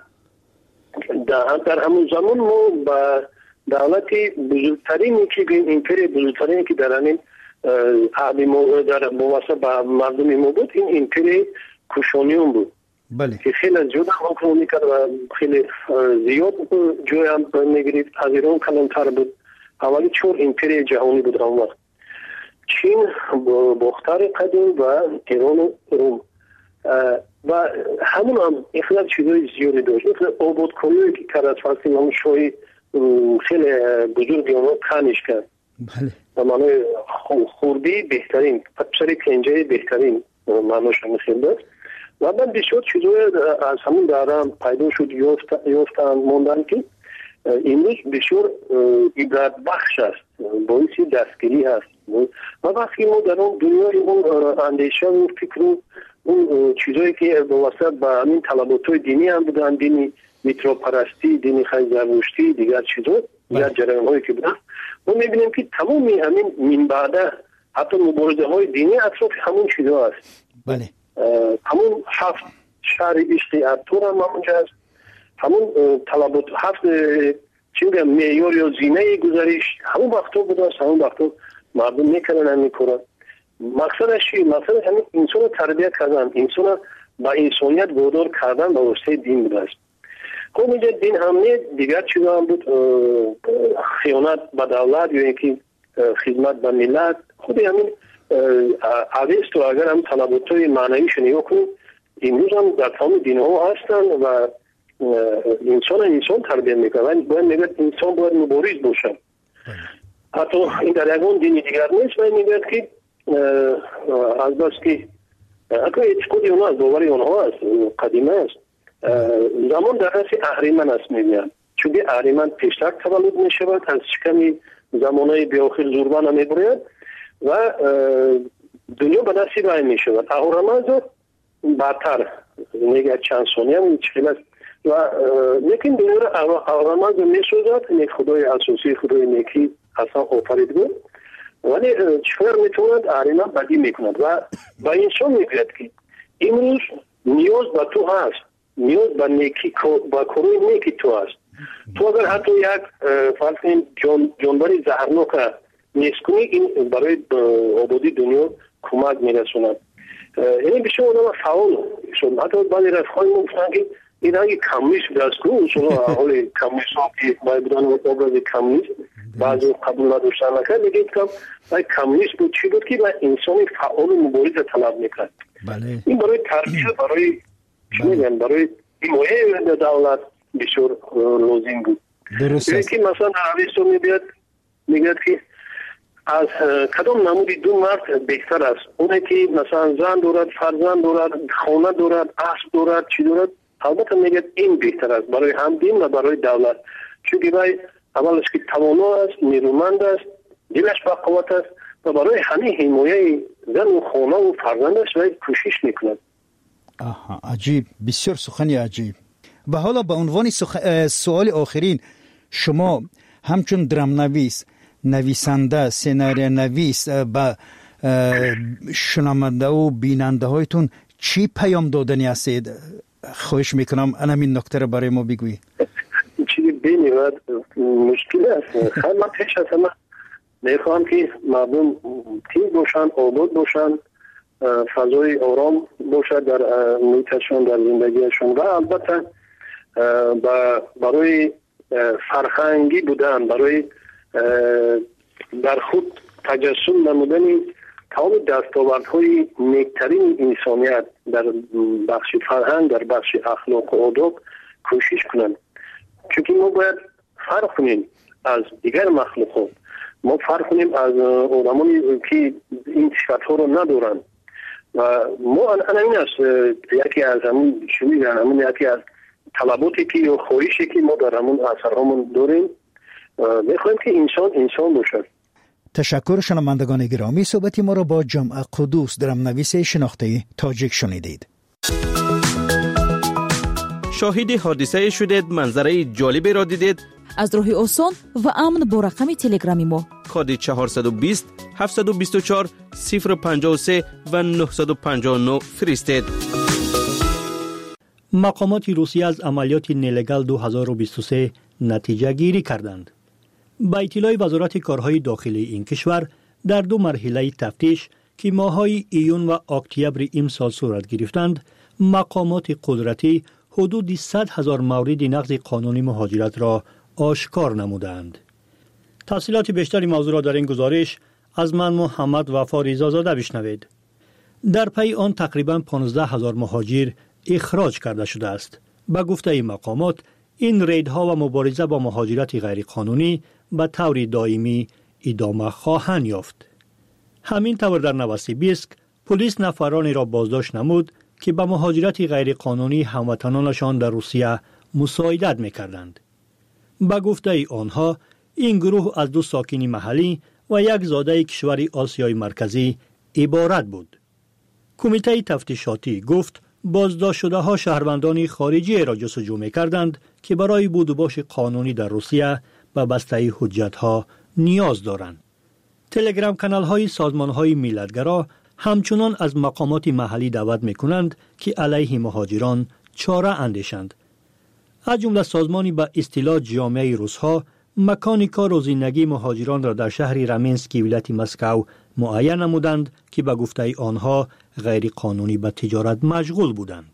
در همون زمان ما با دولتی بزرگترین که ایمپری بزرگترین که در همین عهد ما در مواسط با مردم ما بود، این ایمپری کوشانیون بود. بله. که خیلی زیاد حکم میکرد و خیلی زیاد جای هم میگرید. از ایران کلانتر بود. اولی چون ایمپری جهانی بود اون وقت. چین، باختر قدیم و ایران و روم و همون هم اخلاق چیزای زیادی داشت. اخلاق آبادکاریایی که کرد فلسطین همون شوی خیلی بزرگی اونها کنش کرد. بله. و معنی خوردی بهترین، پسر کنجه بهترین معناش هم خیلی داشت. و بعد بسیار چیزای از همون دارم پیدا شد یافتن موندن که امروز بسیار عبرت بخش است، باعث دستگیری هست. و وقتی ما در اون دنیای اون اندیشه و فکر و اون چیزایی که واسه با همین طلبات‌های دینی هم بودن، دینی میتروپرستی، دینی خیلی زرتشتی، دیگر چیزا، دیگر جریان‌هایی که بودن، ما می‌بینیم که تمامی همین من بعد حتی مبارزه‌های دینی اطراف همون چیزا است. بله. همون هفت شهر عشق ارطغرل هم همونجا است. همون طلبات هفت چی میگم معیار یا زینه گذریش همون وقتا بوده است. همون وقتا مردم میکنن هم میکنن. مقصدش چی؟ مقصدش همین انسان تربیت کردن، انسان با انسانیت وادار کردن به واسطه دین بوده است. خب اینجا دین هم نه، دیگر چیزا هم بود، خیانت به دولت یا اینکه خدمت به ملت. خود همین اویست و اگر هم طلبات‌های معنویش نگاه کنیم امروز هم در تمام دین‌ها هستن و انسان انسان تربیت میکنه. ولی باید میگه انسان باید مبارز باشه. حتی این در یکون دینی دیگر نیست و میگه که از بس که اگر اعتقادی اونها از باوری اونها است، قدیمه است، زمان در رأس اهریمن است میگن. چون که اهریمن پیشتر تولد میشود، از شکمی زمانهای بیاخر زوربان هم میبرید و دنیا به دستی رای میشود. اهورامزد بعدتر میگه چند ثانیه هم چیز و لیکن دنیا را آرامش می‌سازد. یک خدای اساسی، خدای نیکی اصلا آفرید بود، ولی چطور میتوند آرینا بدی میکند و با انسان میگوید که امروز نیاز به تو هست، نیاز به نیکی، با کروی نیکی تو هست. تو اگر حتی یک فرض کن جان جانوری زهرناک نیست کنی، این برای آبادی دنیا کمک میرسوند. یعنی بسیار آدم فعال شد. حتی بعضی رفقای ما گفتن که این اگه کمونیست دست کنه، اصلا حال کمونیست ها که باید بودن آباد کمونیست بعضی قبول نداشتن نکرد، میگه که باید کمونیست بود چی بود که باید انسانی فعال و مبارز طلب میکرد. این برای تربیت، برای چی میگن، برای حمایت دولت بسیار لازم بود. درست است. که مثلا عربستان میبید میگه که از کدام نمودی دو مرد بهتر است؟ اونه که مثلا زن دارد، فرزند دارد، خانه دارد، اسب دارد، چی دارد؟ البته میگه این بهتر است برای هم دین و برای دولت، چون که باید اولش که توانا است، نیرومند است، دلش با قوت است و برای همه حمایت زن و خانه و فرزندش باید کوشش میکند. آها، عجیب، بسیار سخنی عجیب. و حالا به عنوان سخ... سوال آخرین، شما همچون درام نویس، نویسنده، سناریو نویس به شنونده و بیننده هایتون چی پیام دادنی هستید؟ خواهش میکنم همین نکته را برای ما بگویی. چیزی بینید مشکل است. خیلی من پیش از همه میخواهم که مردم تیم باشن، آباد باشن، فضای آرام باشد در محیطشون، در زندگیشون و البته برای فرهنگی بودن، برای در خود تجسم نمودن تمام دستاوردهای نیکترین انسانیت در بخش فرهنگ، در بخش اخلاق و آداب کوشش کنند. چون ما باید فرق کنیم از دیگر مخلوقات، ما فرق کنیم از آدمانی که این صفت‌ها رو ندارن و ما این است یکی از همون شوی همون یکی از طلباتی که یا خواهشی که ما در همون اثرهامون داریم، میخوایم که انسان انسان باشد. تشکر. شنوندگان گرامی، صحبتی ما را با جمع قدوس درام نویس شناخته تاجیک شنیدید. شاهد حادثه شدید، منظره جالبی را دیدید؟ از راه آسان و امن با رقم تلگرامی ما کد چهارصد و بیست هفتصد و بیست و چهار صفر پنجاه و سه و نهصد و پنجاه و نه فرستید. مقامات روسیه از عملیات نلگال دو هزار و بیست و سه نتیجه گیری کردند. با اطلاع وزارت کارهای داخلی این کشور، در دو مرحله تفتیش که ماه‌های ایون و اکتبر امسال صورت گرفتند، مقامات قدرتی حدود صد هزار مورد نقض قانون مهاجرت را آشکار نمودند. تفصیلات بیشتری موضوع را در این گزارش از من محمد وفا رضازاده بشنوید. در پی آن تقریباً پانزده هزار مهاجر اخراج کرده شده است. به گفته مقامات، این ریدها و مبارزه با مهاجرت غیرقانونی به طور دائمی ادامه خواهند یافت. همین طور در نوسیبیسک پلیس نفرانی را بازداشت نمود که به مهاجرت غیرقانونی هموطنانشان در روسیه مساعدت می‌کردند. به گفته آنها، این گروه از دو ساکن محلی و یک زاده کشور آسیای مرکزی عبارت بود. کمیته تفتیشاتی گفت بازداشت شده ها شهروندان خارجی را جستجو می‌کردند که برای بود و باش قانونی در روسیه به بسته حجت ها نیاز دارند. تلگرام کانال های سازمان های ملتگرا همچنان از مقامات محلی دعوت می‌کنند که علیه مهاجران چاره اندیشند. از جمله سازمانی به اصطلاح جامعه روس‌ها مکان کار و زندگی مهاجران را در شهر رامینسکی ولایت مسکو معین نمودند که به گفته آنها غیر قانونی به تجارت مشغول بودند.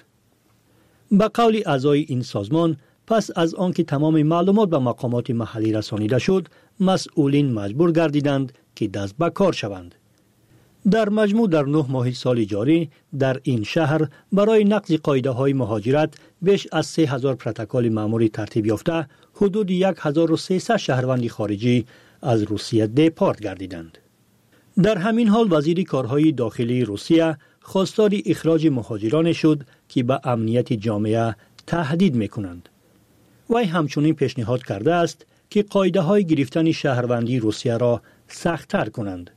به قول اعضای این سازمان، پس از آنکه تمام معلومات به مقامات محلی رسانیده شد، مسئولین مجبور گردیدند که دست به کار شوند. در مجموع در نه ماه سال جاری در این شهر برای نقض قاعده های مهاجرت بیش از سه هزار پروتکل مأموری ترتیب یافته، حدود یک هزار و سیصد شهروند خارجی از روسیه دپارت گردیدند. در همین حال وزیر کارهای داخلی روسیه خواستار اخراج مهاجران شد که به امنیت جامعه تهدید می‌کنند. وی همچنین پیشنهاد کرده است که قاعده های گرفتن شهروندی روسیه را سخت‌تر کنند.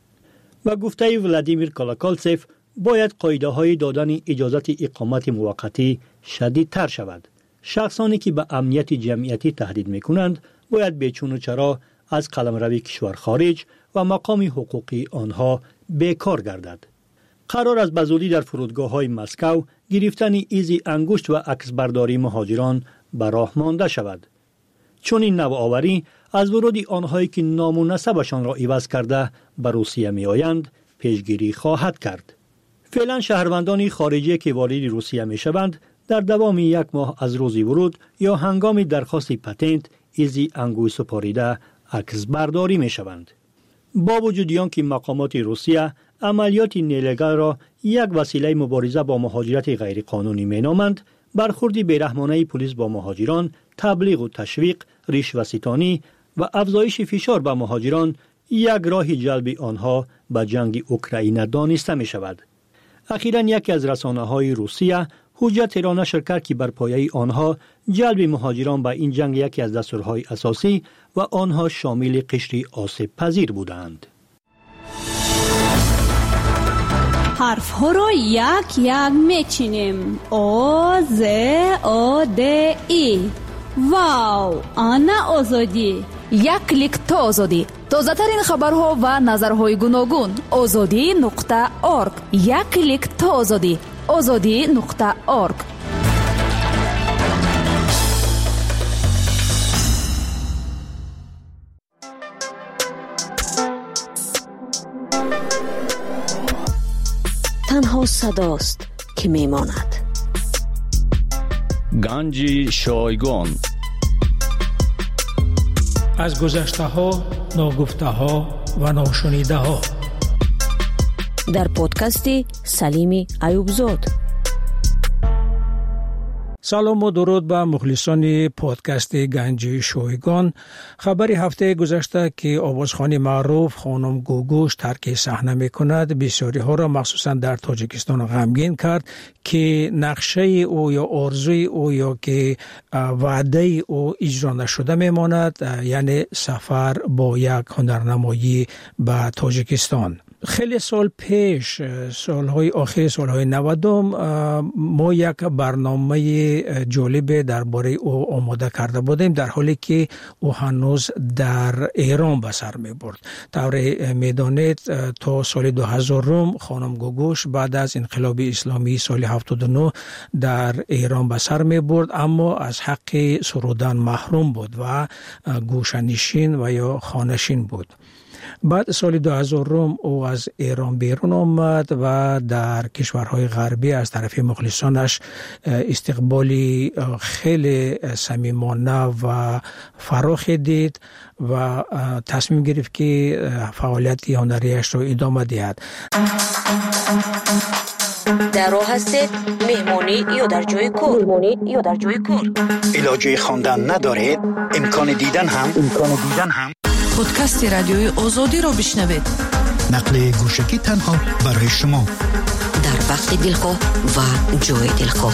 و گفته ولادیمیر کالاکالتسف باید قاعده های دادن اجازت اقامت موقتی شدیدتر شود. شخصانی که به امنیت جمعیتی تهدید میکنند باید بیچون و چرا از قلمروی کشور خارج و مقام حقوقی آنها بیکار گردد. قرار است به زودی در فرودگاه‌های مسکو گرفتن ایزی انگشت و عکسبرداری مهاجران به راه مانده شود. چون این نوآوری از ورود آنهایی که نام و نسبشان را عوض کرده به روسیه می آیند پیشگیری خواهد کرد. فعلا شهروندان خارجی که وارد روسیه می شوند در دوام یک ماه از روز ورود یا هنگام درخواست پتنت ایزی انگشت سپاریده عکسبرداری می شوند. با وجود آنکه مقامات روسیه عملیات نیلگال را یک وسیله مبارزه با مهاجرت غیرقانونی مینامند، برخورد بیرحمانه پلیس با مهاجران، تبلیغ و تشویق، رشوه‌ستانی و افزایش فشار به مهاجران یک راه جلب آنها به جنگ اوکراین دانسته می شود. اخیراً یکی از رسانه‌های روسیه حجتی را نشر کرد که بر پایه آنها جلب مهاجران به این جنگ یکی از دستورهای اساسی و آنها شامل قشر آسیب پذیر بودند. حرف ها را یک یک میچینیم. آ ز آ د ای. واو، آنا آزادی. یک کلیک تا آزادی. تازه ترین خبرها و نظرهای گوناگون. آزادی نقطه اورگ. یک کلیک تا آزادی. آزادی نقطه اورگ. تنها صداست که میماند. گنج شایگان. از گذشته ها، ناگفته ها و ناشنیده ها. در پادکست سلیم ایوبزاد. سلام و درود به مخلصان پادکست گنج شایگان. خبری هفته گذشته که آوازخوان معروف خانم گوگوش ترک صحنه میکند بسیاری ها را مخصوصا در تاجیکستان غمگین کرد که نقشه او یا آرزوی او یا که وعده او اجرا نشده میماند، یعنی سفر با یک هنرنمایی به تاجیکستان. خیلی سال پیش، سالهای آخر سالهای نودم، ما یک برنامه جالب درباره او آماده کرده بودیم، در حالی که او هنوز در ایران به سر می برد. طور میدانید تا سال دو هزار خانم گوگوش بعد از انقلاب اسلامی سال هفتاد و نه در ایران به سر می برد، اما از حق سرودن محروم بود و گوشه‌نشین و یا خانه‌نشین بود. بعد سال دو هزار او از ایران بیرون آمد و در کشورهای غربی از طرف مخلصانش استقبالی خیلی صمیمانه و فراخی دید و تصمیم گرفت که فعالیت هنریش را ادامه دهد. در راه هستید، مهمانی یا در جای کار. مهمانی یا در جای کار. علاجه خواندن ندارید، امکان دیدن هم امکان دیدن هم پادکست رادیوی آزادی را بشنوید. نقل گوشکی تنها برای شما در وقت دلخواه و جای دلخواه.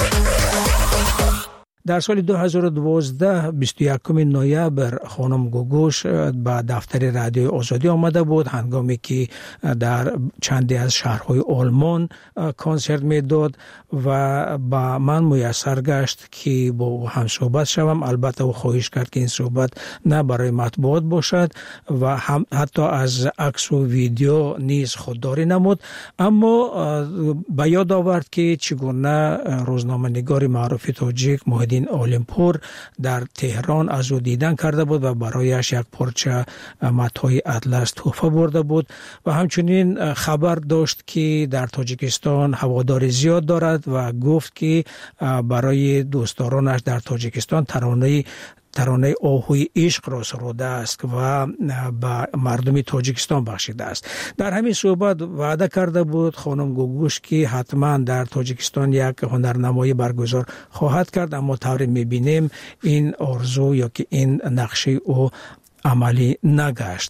در سال دو هزار و دوازده بیست و یکم نوامبر خانم گوگوش به دفتر رادیوی آزادی آمده بود هنگامی که در چندی از شهرهای آلمان کنسرت میداد و با من میسر گشت که با او هم صحبت شوم. البته او خواهش کرد که این صحبت نه برای مطبوعات باشد و هم حتی از عکس و ویدیو نیز خودداری نمود، اما به یاد آورد که چگونه روزنامه‌نگار معروف تاجیک محیدین عالمپور در تهران از او دیدن کرده بود و برایش یک پارچه متاع اطلس تحفه برده بود و همچنین خبر داشت که در تاجیکستان هوادار زیاد دارد و گفت که برای دوستدارانش در تاجیکستان ترانه ترانه آهوی عشق را سروده است و به مردم تاجیکستان بخشیده است. در همین صحبت وعده کرده بود خانم گوگوش که حتما در تاجیکستان یک هنرنمایی برگزار خواهد کرد، اما طوری میبینیم این آرزو یا که این نقشه او عملی نگشت.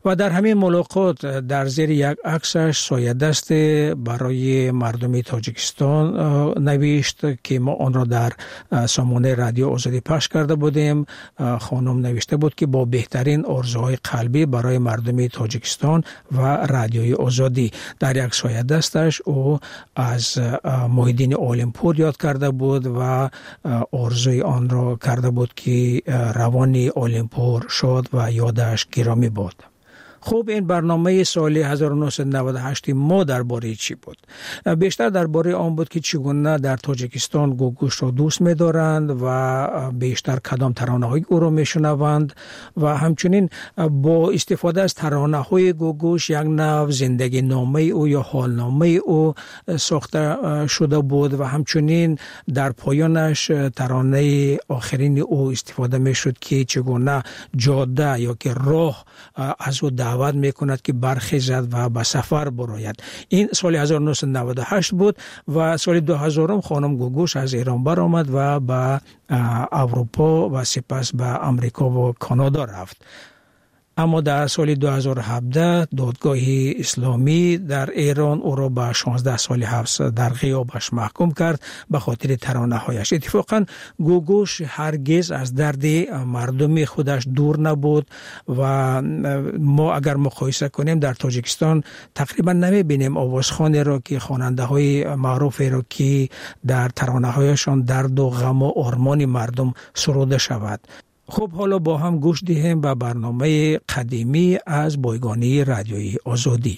و در همین ملاقات در زیر یک عکسش سایه دست برای مردم تاجیکستان نوشت که ما آن را در سامانه رادیو آزادی پخش کرده بودیم. خانم نوشته بود که با بهترین آرزوهای قلبی برای مردم تاجیکستان و رادیوی آزادی. در یک سایه دستش او از محیدین اولمپور یاد کرده بود و آرزوی آن را کرده بود که روانی اولمپور شد و یادش گرامی بود. خوب، این برنامه سال هزار و نهصد و نود و هشت ما درباره چی بود؟ بیشتر درباره آن بود که چگونه در تاجیکستان گوگوش را دوست می‌دارند و بیشتر کدام ترانه‌های او را می‌شنوند و همچنین با استفاده از ترانه‌های گوگوش یک نوع زندگی نامه او یا حال نامه او ساخته شده بود و همچنین در پایانش ترانه آخرین او استفاده می‌شد که چگونه جاده یا که راه از او دعوت میکند که برخیزد و به سفر براید. این سال هزار و نهصد و نود و هشت بود و سال دو هزار خانم گوگوش از ایران برآمد و به اروپا و سپس به امریکا و کانادا رفت. اما در سال دو هزار و هفده دادگاه اسلامی در ایران او را به شانزده سال حبس در غیابش محکوم کرد به خاطر ترانه‌هایش. اتفاقا گوگوش هرگز از درد مردم خودش دور نبود و ما اگر مقایسه کنیم در تاجیکستان تقریبا نمی‌بینیم آوازخوانی را که خواننده‌های معروفی را که در ترانه‌هایشان درد و غم و آرمان مردم سروده شود. خب حالا با هم گوش دهیم به برنامه قدیمی از بایگانی رادیویی آزادی.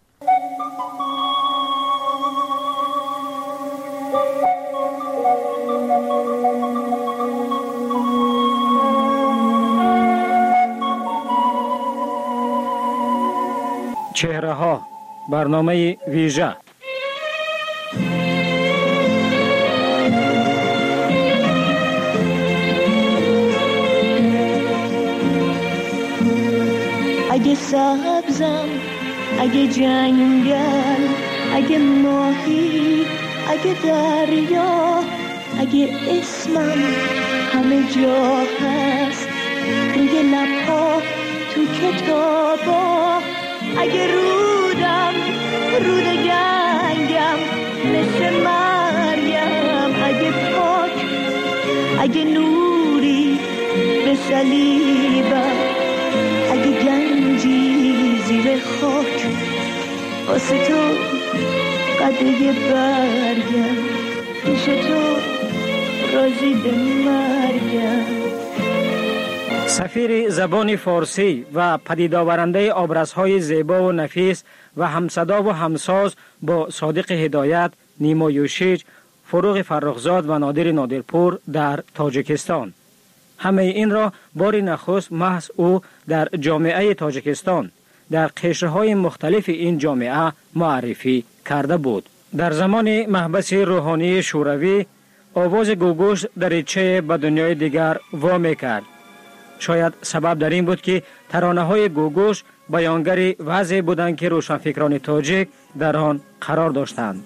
چهره ها، برنامه ویژه. اگه سبزم، اگه جنگل، اگه ماهی، اگه دریا، اگه اسمم همه جا هست روی لبها تو کتابا، اگه رودم رود گنگم مثل مریم، اگه پاک، اگه نوری به صلیبم، اگه گنجی زیر خاک واسه تو قده برگم، پیش تو راضی به مرگم. سفیر زبان فارسی و پدید آورنده آبرزهای زیبا و نفیس و همصدا و همساز با صادق هدایت، نیما یوشیج، فروغ فرخزاد و نادر نادرپور در تاجیکستان. همه این را بار نخست محض او در جامعه تاجیکستان در قشرهای مختلف این جامعه معرفی کرده بود. در زمان محبس روحانی شوروی آواز گوگوش دریچه به دنیای دیگر وا می‌کرد. شاید سبب در این بود که ترانه‌های گوگوش بیانگر وضعی بودند که روشنفکران تاجیک در آن قرار داشتند.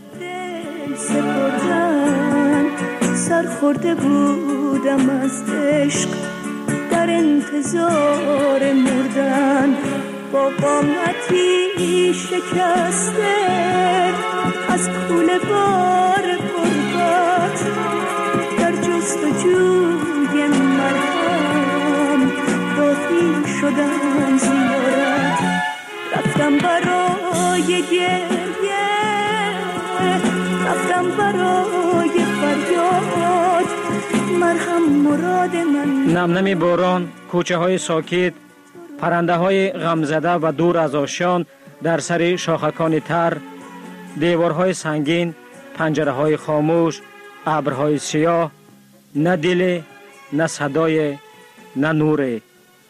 سرخورده بودم از عشق در انتظار مردن، با قامتی شکسته از کوله بار غربت، در جستجوی مرهم راهی شدم زیارت، رفتم برای گریه، رفتم برای فریاد، مرهم مراد من. نمنمی باران، کوچه های ساکت، پرنده های غمزده و دور از آشیان در سر شاخکان تر، دیوارهای سنگین، پنجره های خاموش، ابرهای سیاه، نه دل، نه صدای، نه نور.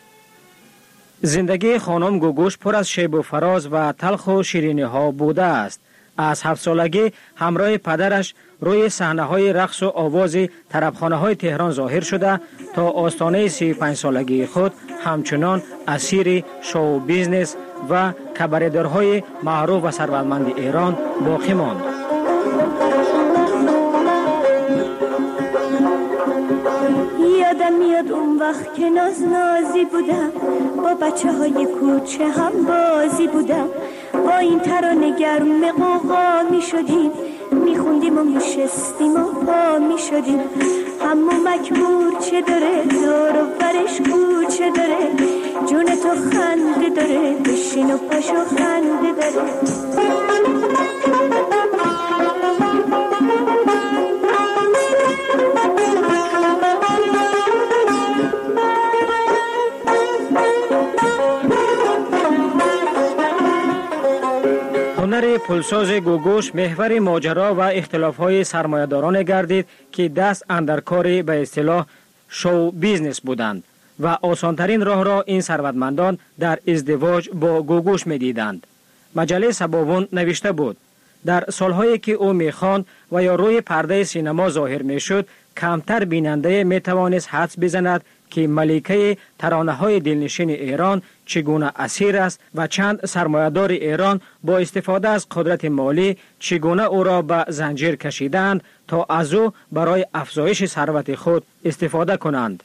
زندگی خانم گوگوش پر از شیب و فراز و تلخ و شیرینی ها بوده است. از هفت سالگی همراه پدرش روی صحنه‌های رقص و آواز طربخانه‌های تهران ظاهر شده تا آستانه سی و پنج سالگی خود همچنان اسیر شو بیزنس و کباره‌دارهای معروف و ثروتمند ایران باقی ماند. یادم یاد اون وقت که ناز نازی بودم، با بچه های کوچه هم بازی بودم، با این ترانه گرم قوقا می شدیم، می خوندیم و می شستیم و پا می شدیم. همو مکمور چه داره، دور و برش کوچه داره، جون تو خنده داره، بشین و پاشو خنده داره. هنر پلساز گوگوش محور ماجرا و اختلاف‌های سرمایه‌داران گردید که دست اندر کار به اصطلاح شو بیزنس بودند و آسانترین راه را این ثروتمندان در ازدواج با گوگوش می‌دیدند. مجله سباوون نوشته بود در سالهایی که او می‌خواند و یا روی پرده سینما ظاهر می‌شد، کمتر بیننده می‌توانست حدس بزند که ملکه ترانه‌های دلنشین ایران چگونه اسیر است و چند سرمایه‌دار ایران با استفاده از قدرت مالی چگونه او را به زنجیر کشیدند تا از او برای افزایش ثروت خود استفاده کنند.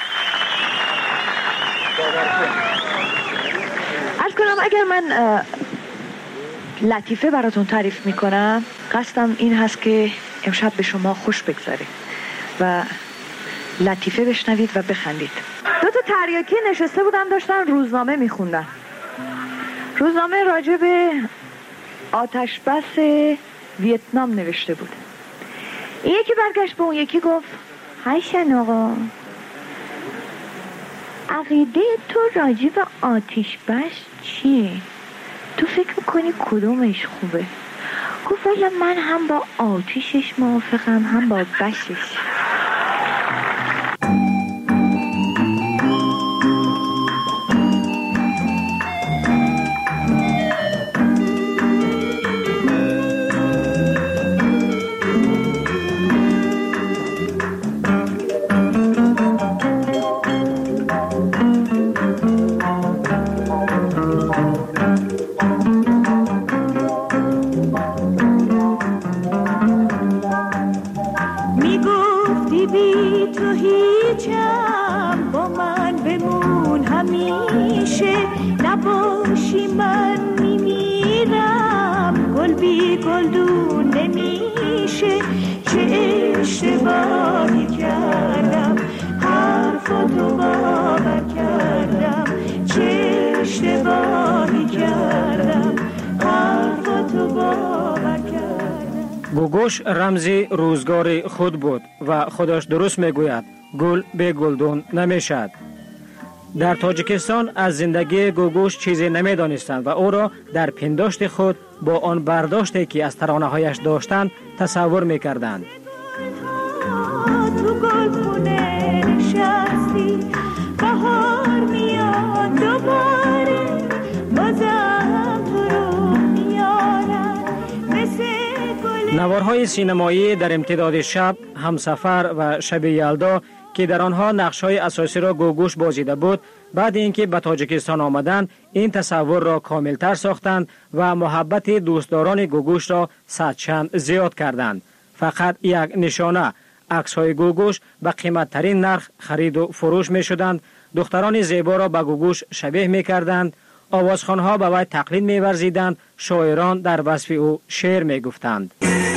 عرض کنم اگر من لطیفه براتون تعریف میکنم، قصدم این هست که امشب به شما خوش بگذاره و لطیفه بشنوید و بخندید. دو تا تریاکی نشسته بودن داشتن روزنامه میخوندن. روزنامه راجع به آتش بس ویتنام نوشته بود. این یکی برگشت به اون یکی گفت هایشن آقا، عقیده تو راجع به آتش بس چیه؟ تو فکر میکنی کدومش خوبه؟ گفت والا من هم با آتیشش موافقم هم با بشش. گوگوش رمزی روزگار خود بود و خودش درست میگوید گل به گلدون نمیشد. در تاجیکستان از زندگی گوگوش چیزی نمیدانستند و او را در پنداشت خود با آن برداشتی که از ترانه‌هایش داشتند تصور میکردند. تو گلخونه نشستی، بهار میاد دوباره، بازم تو رو میارم مثل گل. نوارهای سینمایی در امتداد شب، همسفر و شب یلدا که در آنها نقش‌های اساسی را گوگوش بازیده بود، بعد اینکه به تاجیکستان آمدند این تصور را کاملتر ساختند و محبت دوستداران گوگوش را صدچند زیاد کردند. فقط یک نشانه، عکس‌های گوگوش به قیمت‌ترین نرخ خرید و فروش می‌شدند. دختران زیبا را به گوگوش شبیه می‌کردند، آوازخوان‌ها به وی تقلید می‌ورزیدند، شاعران در وصف او شعر می‌گفتند.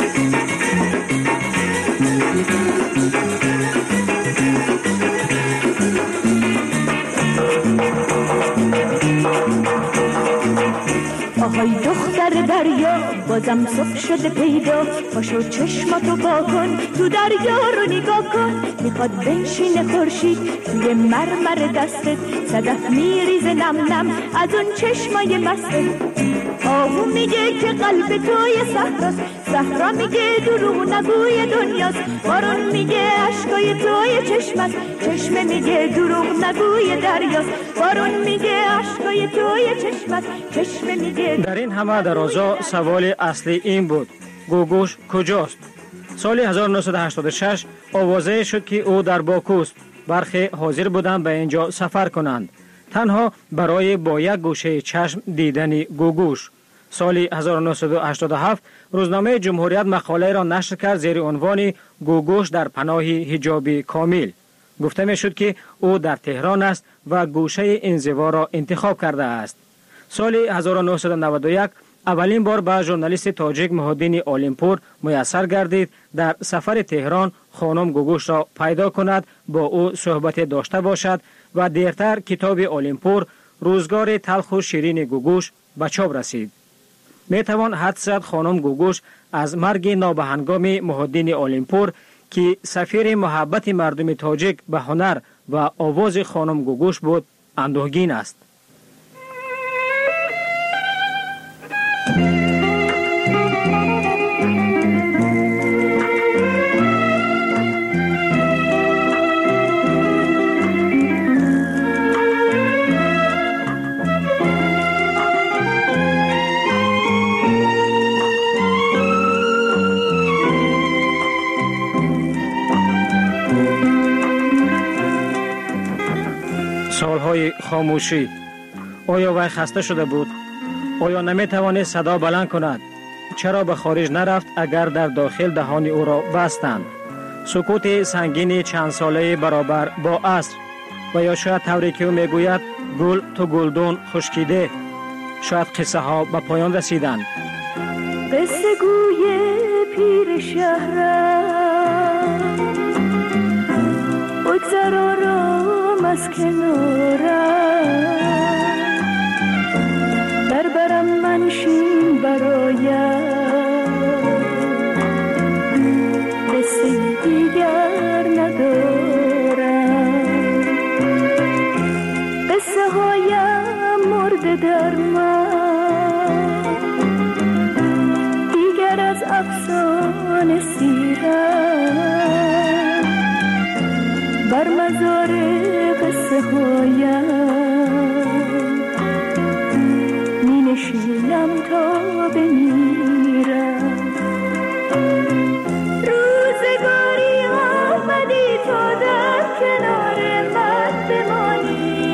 آهای دختر دریا، بازم صبح شده پیدا، پاشو چشماتو با کن، تو دریا رو نگاه کن، میخواد بنشینه خورشید توی مرمر دستت، صدف میریزه نم نم از اون چشمای مستت. آهو میگه که قلب توی صحراست، صحرا میگه دروغ نگوی دنیاست، بارون میگه اشکای توی چشمت، چشمه میگه دروغ نگوی دریاست، بارون میگه اشکای توی چشمت، چشمه میگه. در این همه درازا سوال اصلی این بود: گوگوش کجاست؟ سال هزار و نهصد و هشتاد و شش آوازه شد که او در باکوست. برخی حاضر بودند به اینجا سفر کنند، تنها برای با یک گوشه چشم دیدن گوگوش. سال هزار و نهصد و هشتاد و هفت روزنامه جمهوریت مقاله را نشر کرد زیر عنوان گوگوش در پناه حجاب کامل. گفته می شد که او در تهران است و گوشه انزوا را انتخاب کرده است. سال هزار و نهصد و نود و یک اولین بار به ژورنالیست تاجیک محی‌الدین عالمپور میسر گردید در سفر تهران خانم گوگوش را پیدا کند، با او صحبت داشته باشد و دیرتر کتاب عالمپور روزگار تلخ و شیرین گوگوش به چاپ رسید. می توان حدس زد خانم گوگوش از مرگ نابهنگام محی‌الدین عالمپور که سفیر محبت مردم تاجیک به هنر و آواز خانم گوگوش بود اندوهگین است. سالهای خاموشی. آیا وی خسته شده بود؟ آیا نمی توانست صدا بلند کند؟ چرا به خارج نرفت اگر در داخل دهان او را بستند؟ سکوت سنگین چند ساله برابر با عصر، و یا شاید طوری که او میگوید گل تو گلدون خشکیده. شاید قصه ها به پایان رسیدند. قصه گوی پیر شهرم بگذر آرام از کنارم، در برم منشین برایم، قصه دیگر ندارم. قصه هایم مرده در من، دیگر از افسانه سیرم، بر مزار قصه هایم می نشینم تا بمیرم. روزگاری آمدی تا در کنار من بمانی،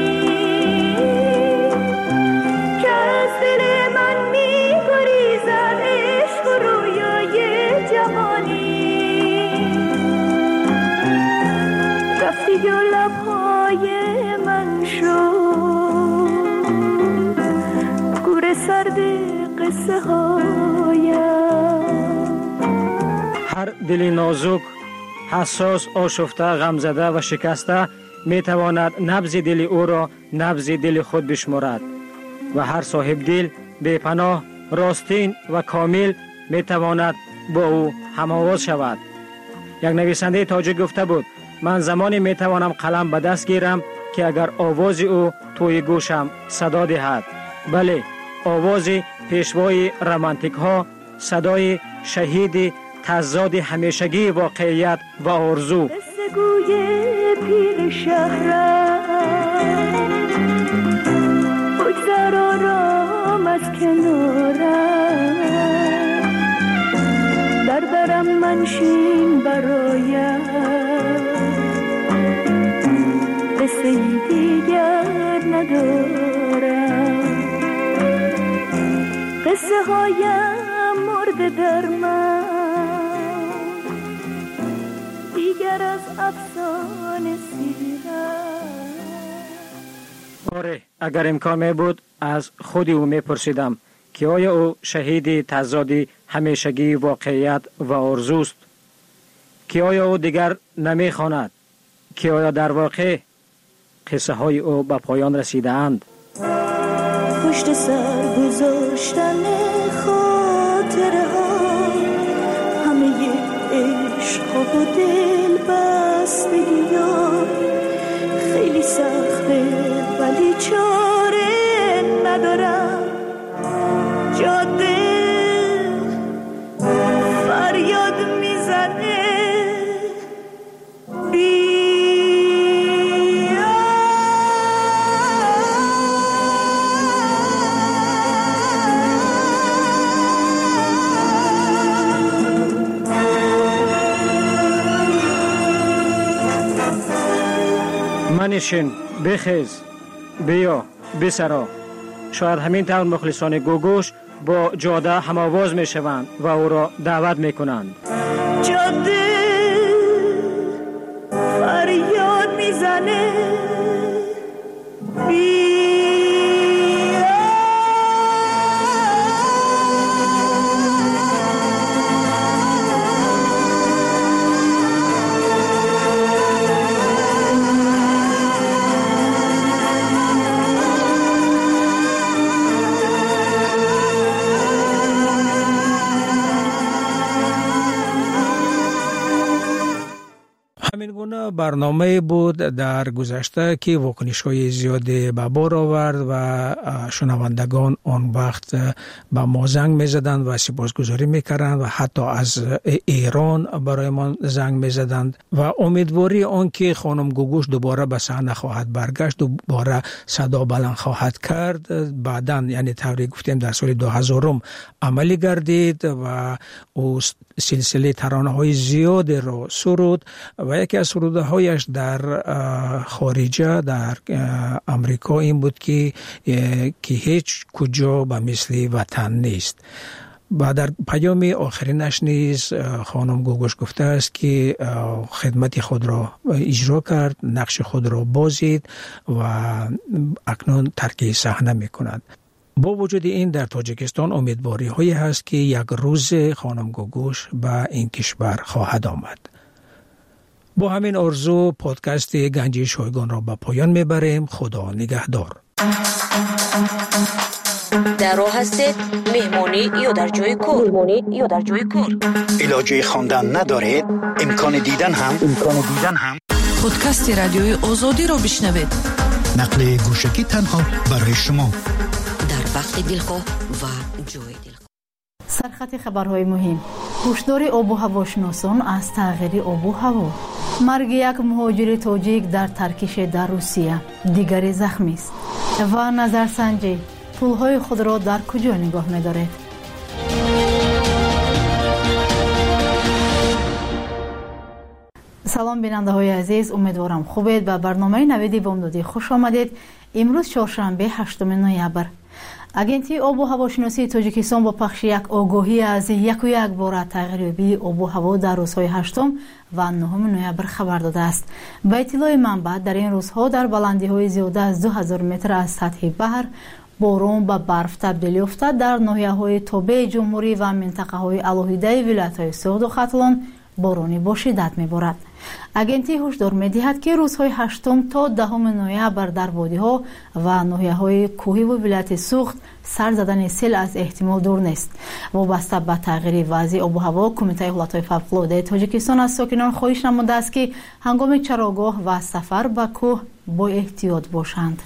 که از دل من می گریزد عشق و رویای جوانی. رفتی و لبهای من شد گور سرد قصه هایم. هر دل نازک، حساس، آشفته، غمزده و شکسته می تواند نبض دل او را نبض دل خود بشمارد و هر صاحب دل بی پناه، راستین و کامل می تواند با او هم‌آواز شود. یک نویسنده تاجیک گفته بود من زمانی می توانم قلم به دست گیرم که اگر آواز او توی گوشم صدا دهد. بله، آواز پیشوای رمانتیک ها، صدای شهید تضاد همیشگی واقعیت و آرزو. قصه گوی پیر شهرم بگذر آرام از کنارم، در برم منشین برایم، قصه دیگر ندارم. قصه هایم مرده در من، دیگر از افسانه سیرم. آره، اگر امکان می بود از خودی او می پرسیدم که آیا او شهید تضاد همیشگی واقعیت و آرزوست؟ که آیا او دیگر نمی خواند؟ که آیا در واقع قصه های او به پایان رسیده اند؟ پشت سر گذاشتن خاطره ها، همه عشق و دل بستگی ها، خیلی سخته ولی چاره ندارم. جاده فریاد میزنه منشین، بخیز، بیا، بسرا. شاید همین طور مخلصان گوگوش با جاده هم‌آواز می شوند و او را دعوت می کنند. جاده فریاد می دیوانه برنامه بود در گذشته که واکنش‌های زیادی به بار آورد و شنوندگان آن وقت به ما زنگ می‌زدند و سپاسگزاری می‌کردند و حتی از ایران برای ما زنگ می‌زدند و امیدواری آن که خانم گوگوش دوباره به صحنه خواهد برگشت، دوباره صدا بلند خواهد کرد. بعداً یعنی طوری گفتیم در سال دو هزار عملی گردید و او سلسله ترانه‌های زیادی را سرود و یکی از سرودهایش در خارجه در امریکا این بود که که هیچ کجا به مثل وطن نیست. و در پیام آخرینش نیز خانم گوگوش گفته است که خدمت خود را اجرا کرد، نقش خود را بازید و اکنون ترک صحنه می‌کند. با وجود این در تاجیکستان امیدواری هایی هست که یک روز خانم گوگوش به این کشور خواهد آمد. با همین آرزو پادکست گنجی شایگان را به پایان میبریم. خدا نگهدار. در راه هستید مهمانی یا در جای کار مهمانی یا در جای کار علاجه خواندن ندارید، امکان دیدن هم امکان دیدن هم پادکست رادیوی آزادی را بشنوید. نقل گوشکی تنها برای شما در وقت دلخواه و جای دلخواه. سرخط خبرهای مهم: هشدار آب و هواشناسان از تغییر آب و هوا. مرگ یک مهاجر تاجیک در ترکیش در روسیه، دیگری زخمی است. و نظرسنجی: پولهای خود را در کجا نگاه می‌دارید؟ سلام بیننده های عزیز، امیدوارم خوبید. به برنامه نویدی بامدادی خوش آمدید. امروز چهارشنبه هشتم نوامبر. اگنتی آب و هواشناسی تاجیکستان با پخش یک آگاهی از یک و یک بار تغییریابی آب و هوا در روزهای هشتم و نهم نوامبر خبر داده است. به اطلاع منبع در این روزها در بلندی‌های زیاده از دو هزار متر از سطح بحر باران به برف تبدیل یافته در ناحیه‌های تابع جمهوری و منطقه‌های علایده ولایت‌های سوئد و ختلان بارانی با شدت می‌بارد. اگنتی هشدار می‌دهد که روزهای هشتم تا دهم نوامبر در وادی‌ها و ناحیه‌های کوهی و ولایت سوخت سر زدن سیل از احتمال دور نیست. وابسته به تغییر وضع آب و هوا، کمیته حالت‌های فوق‌العاده تاجیکستان از ساکنان خواهش نموده است که هنگام چراگاه و سفر به کوه با احتیاط باشند.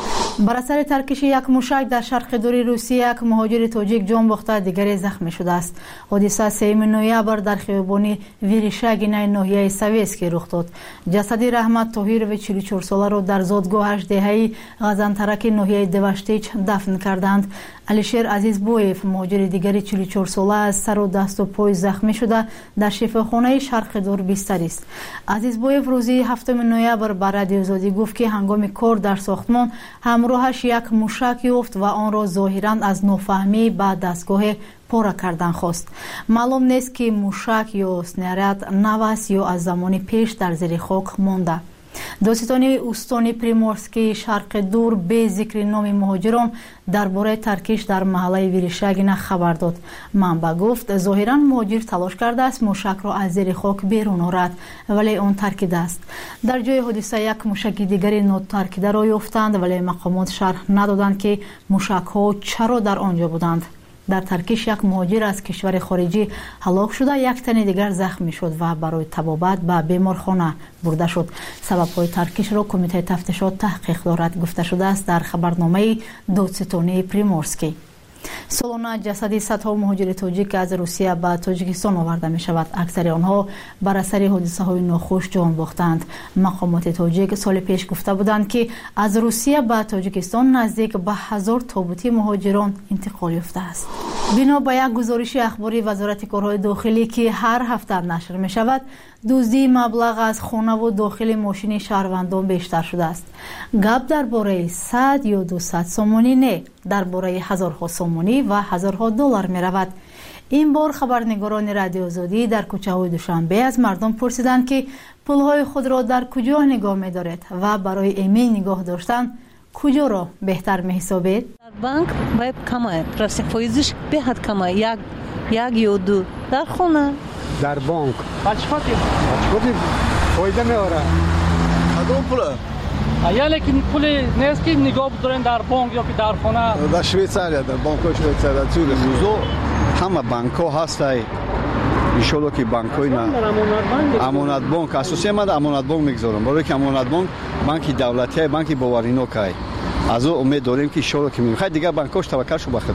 بر اثر ترکش یک موشک در شرق دوری روسیه یک مهاجر تاجیک جان باخته، دیگری زخمی شده است. حادثه سوم نوامبر در خیابان ویریشاگینای ناحیه سویسکی رخ داد. جسد رحمت طاهرو چهل و چهار ساله را در زادگاهش دهه غزنترک ناحیه دوشتیچ دفن کردند. علیشیر عزیزبویف مهاجر دیگری چهل و چهار ساله از سر و دست و پای زخمی شده در شفاخانه شرق دور بستری است. عزیزبویف روزی هفتم نوامبر به رادیو آزادی گفت که هنگام کار در ساختمان همراهش یک موشک یافت و آن را ظاهراً از نافهمی به دستگاه پاره کردن خواست. معلوم نیست که موشک یا سنارد نو است یا از زمان پیش در زیر خاک مانده. داستانی استان پریمورسکی شرق دور به ذکر نام مهاجران درباره ترکش در محله ویریشاگینا خبر داد. منبع گفت ظاهراً مهاجر تلاش کرده است موشک را از زیر خاک بیرون آورد ولی آن ترکیده است. در جای حادثه یک موشک دیگری ناترکیده را یافتند ولی مقامات شرح ندادند که موشک ها چرا در آنجا بودند. در ترکیش یک مهاجر از کشور خارجی هلاک شده، یک تن دیگر زخمی شد و برای طبابت به بیمارخانه برده شد. سبب‌های ترکیش را کمیته تفتیشات تحقیق دارد، گفته شده است در خبرنامه دادستانی پریمورسکی. سالانه جسدی صدها مهاجر تاجیک از روسیه به تاجیکستان آورده می شود. اکثر آنها بر اثر حادثه های ناخوش جان باختند. مقامات تاجیک سال پیش گفته بودند که از روسیه به تاجیکستان نزدیک به هزار تابوتی مهاجران انتقال یافته است. بنا به یک گزارش اخباری وزارت کارهای داخلی که هر هفته نشر می شود، دزدی مبلغ از خانه و داخل ماشین شهروندان بیشتر شده است. گپ درباره صد یا دویست سومانی نه، درباره هزارها سومانی و هزارها دلار می رود. این بار خبرنگاران رادیو آزادی در کوچه‌های دوشنبه از مردم پرسیدند که پولهای خود را در کجا نگاه می‌دارید و برای ایمن نگاه داشتن کجا را بهتر می‌حسابید؟ در بانک باید کمه، راست فایزش بهت کمه، یک یک یا دو. در خونه در بانک بچه‌هاتی بچه‌هاتی فایده میاره. کدوم پوله؟ یا لیکن پول نیست که نگاه بدارین در بانک یا که در خونه. در شویتزاریا در بانک شویتزاریا چوره موضوع همه بانک ها هستای ایشالله که بانک های نه امانت بانک اساسی ما امانت بانک میگذارم برای که امانت بانک بانک دولتی بانک باورینوک های از او امید داریم که ایشالله که میخواد دیگه بانکاش توکلشو بخدا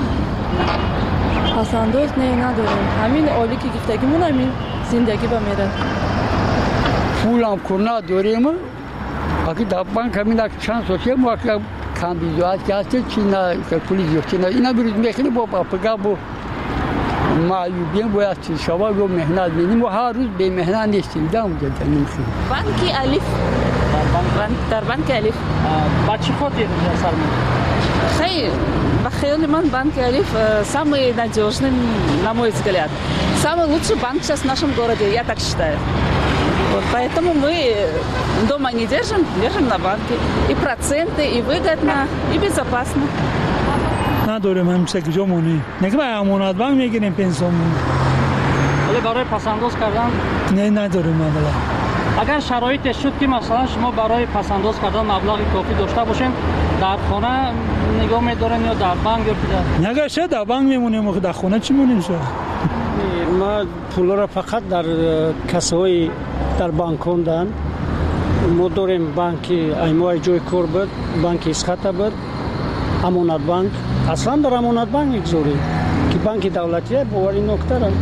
پسندوز نه نداریم همین اولی که گفتگیمون همین زندگی با میره پول هم کرنا داریم اگه در بانک همین چند سوچه ما که کم بیزوات که هسته چی نه که پولی زیفتی نه اینا بروز میخیلی با پاپگا با معیوبین باید چیز شما رو مهنت بینیم و هر روز به مهنت نیستیم دام جدا نمیخیم بانک الف در بانک الف بچه خود دیدم سرمون خیلی بخیال من банк Алиф самый надежный, на мой взгляд. Самый лучший банк сейчас в нашем городе, я так считаю. Вот поэтому мы дома не держим, держим на банке. И проценты, и выгодно, и безопасно. نداریم همیشه کجا مونی نگه باید امانت بانک میگیریم پنسیون ولی برای پسنداز کردن نه نداریم مبلغ اگر شرایط شد که مثلا شما برای پسنداز کردن مبلغ کافی داشته باشین در خانه نگاه میدارن یا در بانک یا نگه شد در بانک میمونیم در خانه چی مونیم شد ما پول را فقط در کسای در بانک کندن ما داریم بانک ایمای جای کور بود بانک اسخطه بود امانت بانک اصلا در امانت بانک میگذاریم که بانک دولتیه باوری نکته را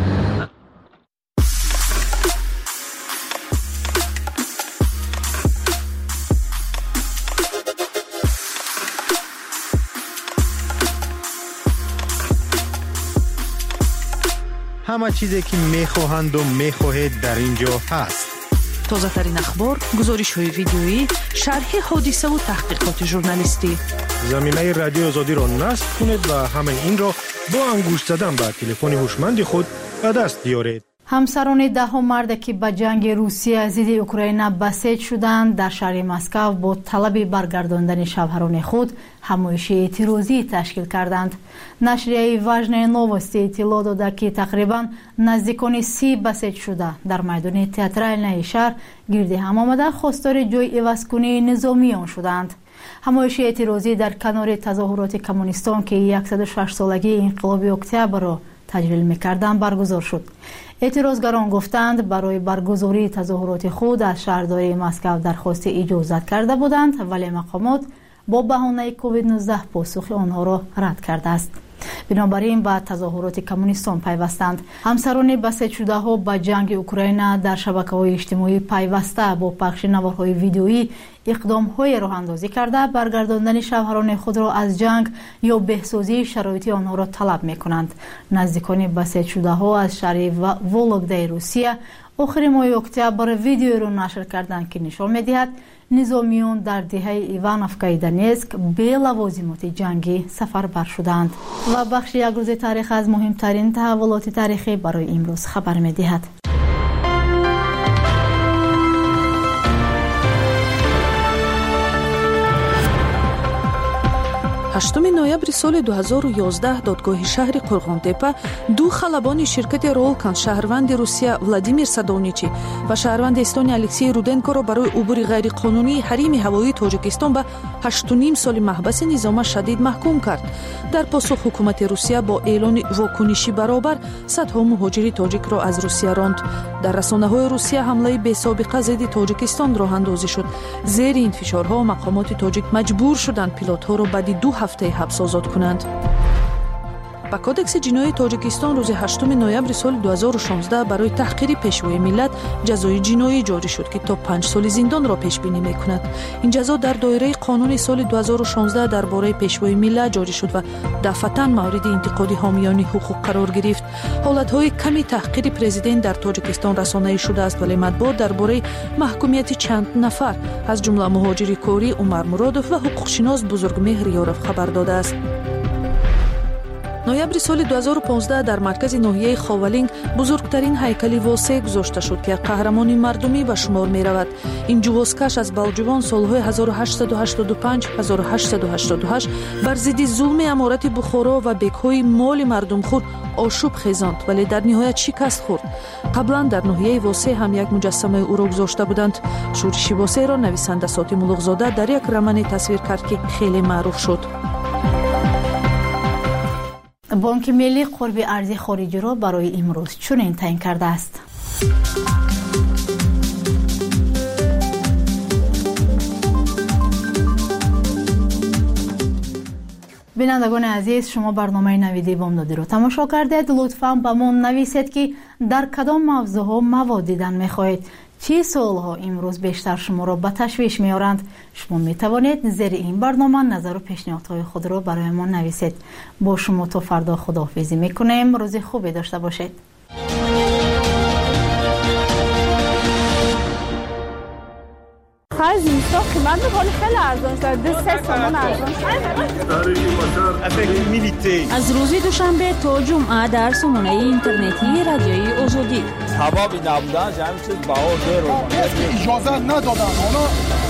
همه چیزی که میخواهند و میخواهید در اینجا هست. تازه ترین اخبار، گزارش های ویدیویی، شرح حادثه و تحقیقات ژورنالیستی. زمینه رادیو آزادی را نصب کنید و همه این را با انگشت زدن به تلفن هوشمند خود به دست بیارید. همسران ده مرد که به جنگ روسیه ضد اوکراین بسیج شدند در شهر مسکو با طلب برگرداندن شوهران خود همایش اعتراضی تشکیل کردند. نشریه واژنه نووستی اطلاع داده که تقریبا نزدیکان سی بسیج شده در میدان تئاترالنای شهر گرد هم آمده خواستار جای عوض‌کنی نظامیان شدند. همایش اعتراضی در کنار تظاهرات کمونیستان که صد و شش سالگی انقلاب اکتبر را تجلیل می‌کردند برگزار شد. اعتراضگران گفتند برای برگزاری تظاهرات خود از شهرداری مسکو درخواست اجازت کرده بودند ولی مقامات با بهانه کووید نوزده پاسخ آنها را رد کرده است. بنابراین به تظاهرات کمونیستان پیوستند. همسران بسیج شده ها به جنگ اوکراین در شبکه‌های اجتماعی پیوسته با پخش نوارهای ویدیویی اقدام‌های راه اندازی کرده برگرداندن شوهران خود را از جنگ یا بهسازی شرایط آنها را طلب می‌کنند. نزدیکان بسیج شده ها از شهر ولودای روسیه آخر ماه اکتبر ویدیو را نشر کردند که نشان می‌دهد نظامیان در دهه ایوانوفکای دونیتسک به لوازمات جنگی سفربر شدند. و بخش یک روز تاریخ از مهمترین تحولات تاریخی برای امروز خبر می‌دهد. هشتم ноябри соли ду ҳазору ёздаҳ додгоҳи шаҳри қурғонтепа ду халабони ширкати Rolkan шаҳрванди Русия Владимир Садовничи ва шаҳрванди Эстония Алексей Руденкоро барои убури ғайриқонунии ҳарими ҳавоии Тоҷикистон ба ҳашту ним соли маҳбаси низома шадид маҳкум кард. дар посух ҳукумати Русия бо эълони вокуниши баробар садҳо муҳоҷири тоҷикро аз Русия ронд. дар расонаҳои Русия ҳамлаи бесобиқа зидди Тоҷикистон роҳандозӣ шуд. зери ин фишорҳо мақомоти тоҷик маҷбур шуданд пилотҳоро баъди ду ҳафтаи ҳабс озод кунанд. ба кодекси ҷиноии Тоҷикистон рӯзи ҳаштуми ноябри соли ду ҳазору шонздаҳ барои таҳқири пешвои миллат ҷазои ҷиноӣ ҷорӣ шуд ки то панҷ соли зиндонро пешбинӣ мекунад. ин ҷазо дар доираи қонуни соли ду ҳазору шонздаҳ дар бораи пешвои миллат ҷорӣ шуд ва дафъатан мавриди интиқоди ҳомиёни ҳуқуқ қарор гирифт. ҳолатҳои ками таҳқири президент дар Тоҷикистон расонаӣ шудааст вале матбуот дар бораи маҳкумияти чанд нафар аз ҷумла муҳоҷири корӣ Умар Муродов ва ҳуқуқшинос Бузургмеҳр Ёров хабар додааст. ноябри соли ду ҳазору понздаҳ дар маркази ноҳияи ховалинг бузургтарин ҳайкали восеъ гузошта шуд ки як қаҳрамони мардумӣ ба шумор меравад. ин ҷувозкаш аз балҷувон солҳои ҳазору ҳаштсаду ҳаштоду панҷ - ҳазору ҳаштсаду ҳаштоду ҳашт бар зидди зулми аморати Бухоро ва бекҳои моли мардумхӯр ошӯб хезонд, вале дар ниҳоят шикаст хӯрд. қаблан дар ноҳияи восеъ ҳам як муҷассамаи ӯро гузошта буданд. шӯриши восеъро нависанда Сотим Улуғзода дар як романе тасвир кард ки хеле маъруф шуд. бонки миллӣ қурби арзи хориҷиро барои имрӯз чунин таъин кардааст. бинандагони азиз, шумо барномаи навиди бомдодиро тамошо кардед. лутфан ба мон нависед ки дар кадом мавзӯъҳо мавод дидан мехоҳед. чӣ суолҳо имрӯз бештар шуморо ба ташвиш меоранд? шумо метавонед зери ин барнома назару пешниҳодҳои худро бароямон нависед. бо шумо то фардо худоҳофизӣ мекунем. рӯзи хубе дошта бошед. خرج زمستان قیمت می‌کنه خیلی ارزان شده. دو سه تومان ارزان شده. از روز دوشنبه تا جمعه در سامانه اینترنتی رادیوی آزادی. حبابی نبودن جمعی چیز بهار درو. اجازه ندادن. اونا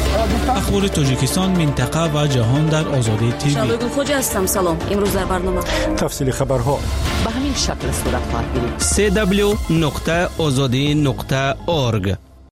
اخبار تاجیکستان، منطقه و جهان در آزادی تیوی. شبگل خوجه هستم. سلام. امروز در برنامه تفصیل خبرها به همین شکل صورت خواهد گرفت. سی دبلیو نقطه آزادی نقطه اورگ.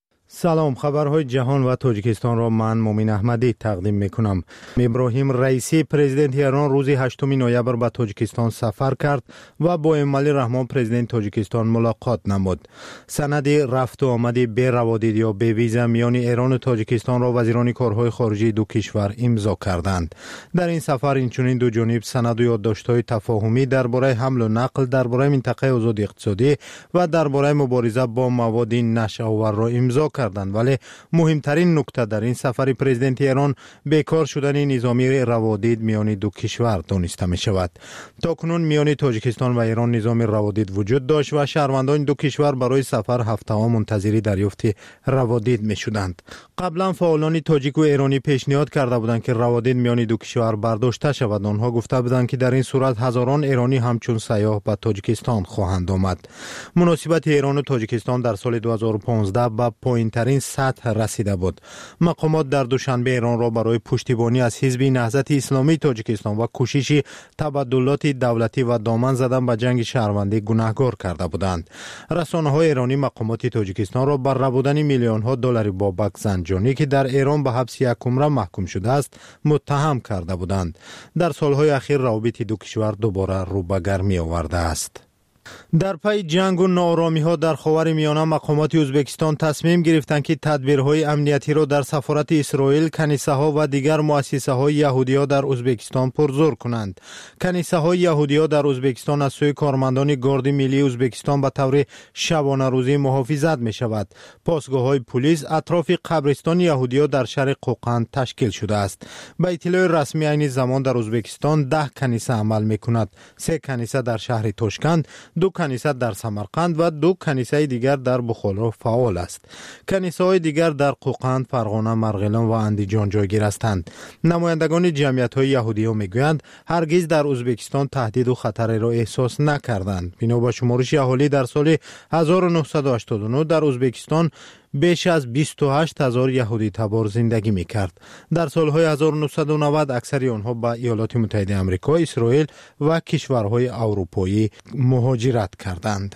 سلام، خبرهای جهان و تاجیکستان را من مومین احمدی تقدیم میکنم. ابراهیم رئیسی پرزیدنت ایران روز هشتم نوامبر به تاجیکستان سفر کرد و با امامعلی رحمان پرزیدنت تاجیکستان ملاقات نمود. سند رفت و آمد بی روادید یا بی ویزا میان ایران و تاجیکستان را وزیران کارهای خارجه دو کشور امضا کردند. در این سفر اینچنین دو جانب سند و یادداشت‌های تفاهمی درباره حمل و نقل، درباره منطقه آزاد اقتصادی و درباره مبارزه با مواد نشه‌آور را امضا کردند. ولی مهمترین نکته در این سفر پرزیدنت ایران بیکار شدن نظامی روادید میان دو کشور دانسته می شود. تاکنون میان تاجیکستان و ایران نظام روادید وجود داشت و شهروندان دو کشور برای سفر هفته ها منتظری دریافت روادید می شدند. قبلا فعالان تاجیک و ایرانی پیشنهاد کرده بودند که روادید میان دو کشور برداشته شود. آنها گفته بودند که در این صورت هزاران ایرانی همچون سیاح به تاجیکستان خواهند آمد. مناسبت ایران و تاجیکستان در سال دو هزار و پانزده به پایین ترین سطح رسیده بود. مقامات در دوشنبه ایران را برای پشتیبانی از حزب نهضت اسلامی تاجیکستان و کوشش تبادلات دولتی و دامن زدن به جنگ شهروندی گناهکار کرده بودند. رسانه‌های ایرانی مقامات تاجیکستان را بر ربودن میلیون ها دلار بابک زنجانی که در ایران به حبس یک عمر محکوم شده است متهم کرده بودند. در سالهای اخیر روابط دو کشور دوباره رو به گرمی آورده است. در پی جنگ و ناآرامی ها در خاور میانه مقامات ازبکستان تصمیم گرفتند که تدبیرهای امنیتی را در سفارت اسرائیل، کنیسه ها و دیگر مؤسسه های یهودی ها در ازبکستان پرزور کنند. کنیسه های یهودی ها در ازبکستان از سوی کارمندان گارد ملی ازبکستان به طور شبانه روزی محافظت می شود. پاسگاه های پلیس اطراف قبرستان یهودی ها در شهر قوقند تشکیل شده است. به اطلاع رسمی عین زمان در ازبکستان ده کنیسه عمل می کند. سه کنیسه در شهر تاشکند، دو کنیسه در سمرقند و دو کنیسه دیگر در بخارا فعال است. کنیسه های دیگر در قوقند، فرغانه، مرغلان و اندیجان جایگیر هستند. نمایندگان جمعیت های یهودی ها میگویند هرگز در ازبکستان تهدید و خطری را احساس نکردند. بنا به شمارش اهالی در سال هزار و نهصد و هشتاد و نه در ازبکستان بیش از بیست و هشت هزار یهودی تبار زندگی میکرد. در سالهای هزار و نهصد و نود اکثر آنها به ایالات متحده آمریکا، اسرائیل و کشورهای اروپایی مهاجرت کردند.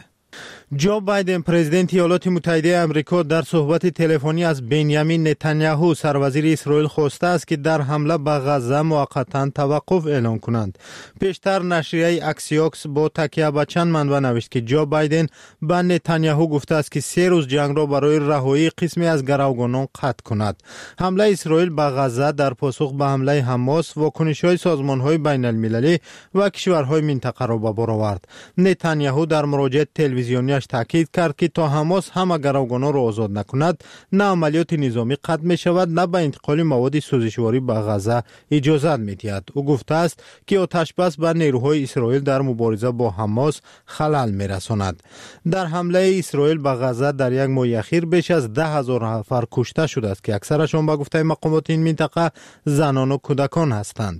جو بایدن پرزیدنت ایالات متحده آمریکا در صحبت تلفنی از بنیامین نتانیاهو سروزیر اسرائیل خواسته است که در حمله به غزه موقتا توقف اعلام کنند. پیشتر نشریه اکسیوکس با تکیه به چند منبع نوشت که جو بایدن به نتانیاهو گفته است که سه روز جنگ را برای رهایی قسمی از گروگانان قطع کند. حمله اسرائیل به غزه در پاسخ به حمله حماس واکنش‌های سازمان‌های بین‌المللی و کشورهای منطقه را به بار آورد. نتانیاهو در مراجعه تلویزیونیش تاکید کرد که تا حماس همه گروگانان را آزاد نکند نه عملیات نظامی قطع می شود نه به انتقال مواد سوزشواری به غزه اجازه می دهد. او گفته است که آتش بس به نیروهای اسرائیل در مبارزه با حماس خلل می رساند. در حمله اسرائیل به غزه در یک ماه اخیر بیش از ده هزار نفر کشته شده است که اکثرشان به گفته مقامات این منطقه زنان و کودکان هستند.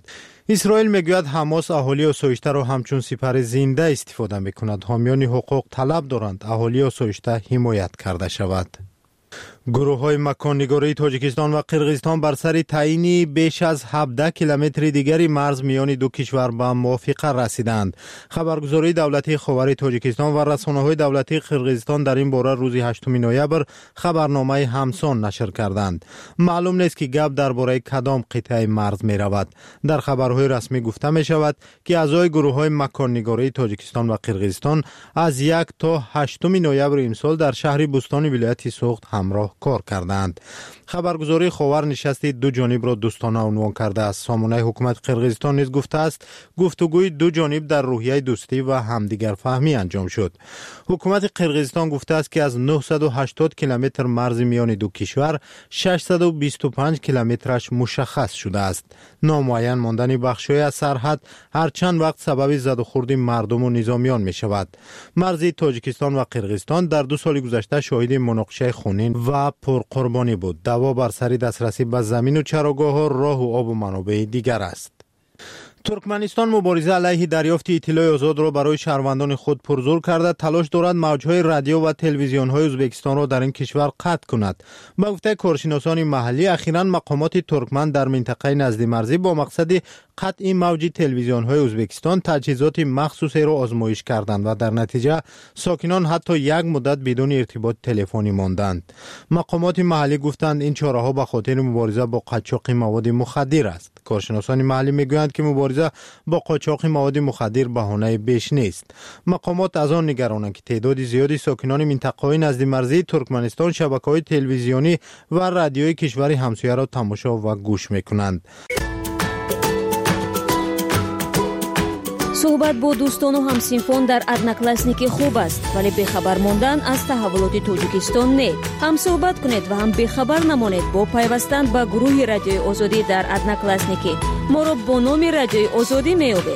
اسرائیل میگوید حماس اهالی آسایشته را همچون سپر زنده استفاده میکند. حامیان حقوق طلب دارند اهالی آسایشته حمایت کرده شود. گروه های مکان‌نگاری تاجیکستان و قرقیزستان بر سر تعیین بیش از هفده کیلومتر دیگری مرز میان دو کشور به موافقه رسیدند. خبرگزاری دولتی خاور تاجیکستان و رسانه‌های دولتی قرقیزستان در این باره روز هشتم نوامبر خبرنامه همسان نشر کردند. معلوم نیست که گپ درباره کدام قطعه مرز می رود. در خبرهای رسمی گفته می شود که اعضای گروه های مکان‌نگاری تاجیکستان و قرقیزستان از یک تا هشتم نوامبر امسال در شهر بوستان ولایت سوخت همراه کار کردند. خبرگزاری خاور نشست دو جانب را دوستانه عنوان کرده است. سامانه حکومت قرقیزستان نیز گفته است گفتگوی دو جانب در روحیه دوستی و همدیگر فهمی انجام شد. حکومت قرقیزستان گفته است که از نهصد و هشتاد کیلومتر مرز میان دو کشور ششصد و بیست و پنج کیلومترش مشخص شده است. نامعین ماندن بخش‌های از سرحد هر چند وقت سبب زد و خورد مردم و نظامیان می شود. مرز تاجیکستان و قرقیزستان در دو سال گذشته شاهد مناقشه خونین و پرقربانی بود. دعوا بر سر دسترسی به زمین و چراگاه‌ها، راه و آب و منابع دیگر است. ترکمنستان مبارزه علیه دریافت اطلاع آزاد را برای شهروندان خود پرزور کرده تلاش دارد موجهای رادیو و تلویزیون‌های ازبکستان را در این کشور قطع کند. به گفته کارشناسان محلی اخیراً مقامات ترکمن در منطقه نزد مرزی با مقصد قطع موج تلویزیون‌های ازبکستان تجهیزات مخصوصی را آزمایش کردند و در نتیجه ساکنان حتی یک مدت بدون ارتباط تلفنی ماندند. مقامات محلی گفتند این چاره‌ها به خاطر مبارزه با قاچاق مواد مخدر است. کارشناسان محلی میگویند که مبارزه با قاچاق مواد مخدر بهانه بیش نیست. مقامات از آن نگرانند که تعداد زیادی ساکنان منطقه‌های نزد مرزی ترکمنستان شبکه‌های تلویزیونی و رادیویی کشور همسایه را تماشا و گوش می‌کنند. صحبت با دوستان و همسینفون در ادناکلاسنیکی خوب است، ولی بخبر ماندن از تحولات تاجیکستان نه. هم صحبت کنید و هم بخبر نمانید با پیوستن به گروه رادیوی آزادی در ادناکلاسنیکی. ما را با نام رادیوی آزادی می‌یابید.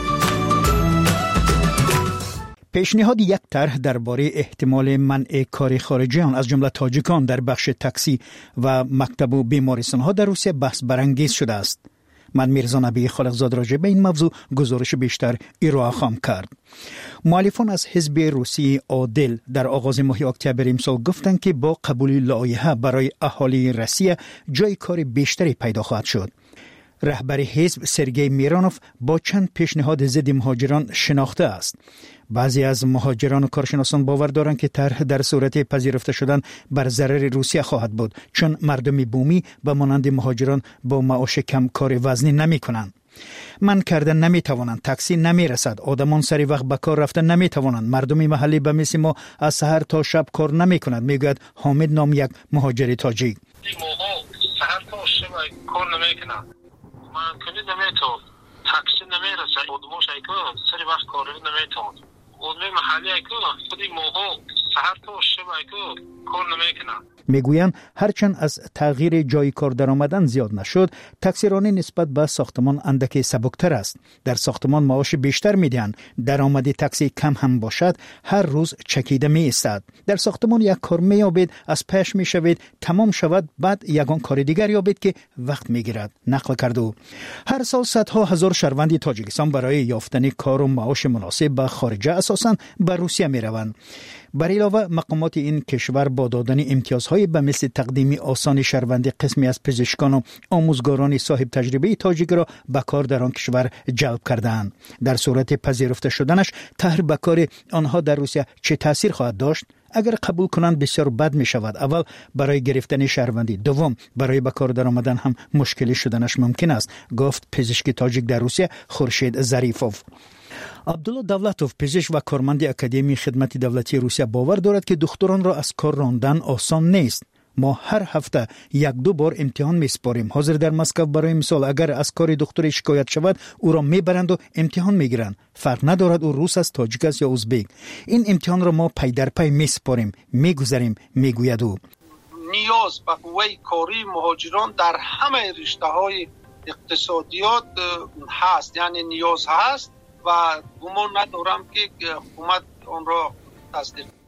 پیشنهاد یک طرح درباره احتمال منع کار خارجیان از جمله تاجیکان در بخش تاکسی و مکتب و بیمارستان‌ها در روسیه بحث برانگیز شده است. من میرزا نبی خالقزاد راجع به این موضوع گزارش بیشتر ارائه خواهم کرد. مؤلفان از حزب روسی عادل در آغاز ماه اکتبر امسال گفتند که با قبول لایحه برای اهالی روسیه جای کار بیشتری پیدا خواهد شد. رهبر حزب سرگئی میرانوف با چند پیشنهاد ضد مهاجران شناخته است. بعضی از مهاجران و کارشناسان باور دارند که طرح در صورت پذیرفته شدن بر ضرر روسیه خواهد بود، چون مردم بومی به مانند مهاجران با معاش کم کار وزنی نمی کنند. من کردن نمی توانند، تاکسی نمی رسد، آدمان سری وقت به کار رفتن نمی توانند، مردم محلی به مثل ما از سحر تا شب کار نمی کنند، میگوید حامد نام یک مهاجر تاجیک. این موقع سحر تا شب کار نمی کنند، من کنی نمی تو تاکسی نمی رسد، آدماش ایکو سری وقت کار نمی توانند، آدمی محلی ایکو خودی موقع سحر تا شب ایکو کار نمی کنند. میگویند هرچند از تغییر جای کار در آمدن زیاد نشد، تاکسیرانی نسبت به ساختمان اندکی سبکتر است. در ساختمان معاش بیشتر میدهند، درآمد تاکسی کم هم باشد هر روز چکیده می ایستد. در ساختمان یک کار مییابید، از پیش میشوید، تمام شود، بعد یگان کار دیگر یابید که وقت میگیرد. نقل کرد او. هر سال صدها هزار شهروند تاجیکستان برای یافتن کار و معاش مناسب به خارجه اساساً به روسیه میروند. بر علاوه مقامات این کشور با دادن امتیازهای به مثل تقدیم آسان شهروندی قسمی از پزشکان و آموزگاران صاحب تجربه تاجیک را به کار در آن کشور جلب کردند. در صورت پذیرفته شدنش طرح به کار آنها در روسیه چه تاثیر خواهد داشت؟ اگر قبول کنند بسیار بد می شود. اول برای گرفتن شهروندی، دوم برای به کار در آمدن هم مشکلی شدنش ممکن است، گفت پزشک تاجیک در روسیه خورشید ظریفوف. عبدالله دولتوف پزشک و کارمند اکادمی خدمت دولتی روسیه باور دارد که دختران را از کار راندن آسان نیست. ما هر هفته یک دو بار امتحان میسپاریم. حاضر در مسکو برای مثال اگر از کار دختر شکایت شود او را میبرند و امتحان میگیرند. فرق ندارد او روس است، تاجیک است یا ازبک. این امتحان را ما پی در پی میسپاریم، میگذاریم، میگوید او. نیاز به قوه کاری مهاجران در همه رشته‌های اقتصادیات هست، یعنی نیاز هست و گمان ندارم که حکومت آن را تصدیق.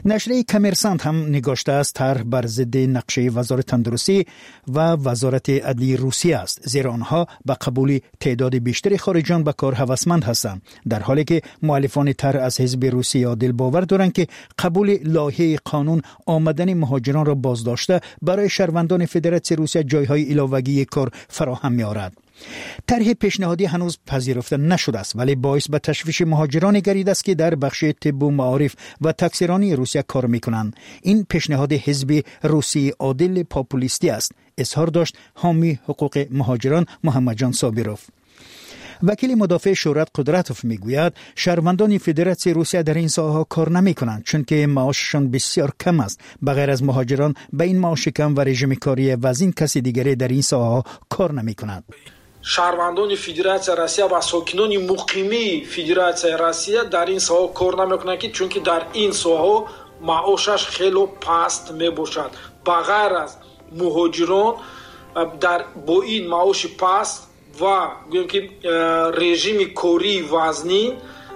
نشریه کامرسانت هم نگاشته است طرح بر ضد نقشه وزارت تندرستی و وزارت عدلیه روسیه است، زیرا آنها به قبول تعداد بیشتر خارجیان به کار هوسمند هستند، در حالی که مؤلفان طرح از حزب روسیه عادل باور دارند که قبول لایحه قانون آمدن مهاجران را بازداشته برای شهروندان فدراسیون روسیه جایهای علاوگی کار فراهم می‌آورد. طرح پیشنهادی هنوز پذیرفته نشده است، ولی باعث به تشویش مهاجران گردیده است که در بخش طب و معارف و تکثیرانی روسیه کار میکنند. این پیشنهاد حزب روسی عادل پاپولیستی است، اظهار داشت حامی حقوق مهاجران محمد جان صابروف. وکیل مدافع شهرت قدرتوف میگوید شهروندان فدراسیون روسیه در این ساحه کار نمی کنند چون که معاششان بسیار کم است. بغیر از مهاجران به این معاش کم و رژیم کاری وزین کسی دیگری در این ساحه کار نمی کند. شهروندان فدراسیون روسیه و ساکنان مقیمی فدراسیون روسیه در این ساحه کار نمیکنند که چون که در این ساحه معاشش خیلی پست می باشد. بغیر از مهاجران در با این معاش پست و گویم که رژیم کاری وزنی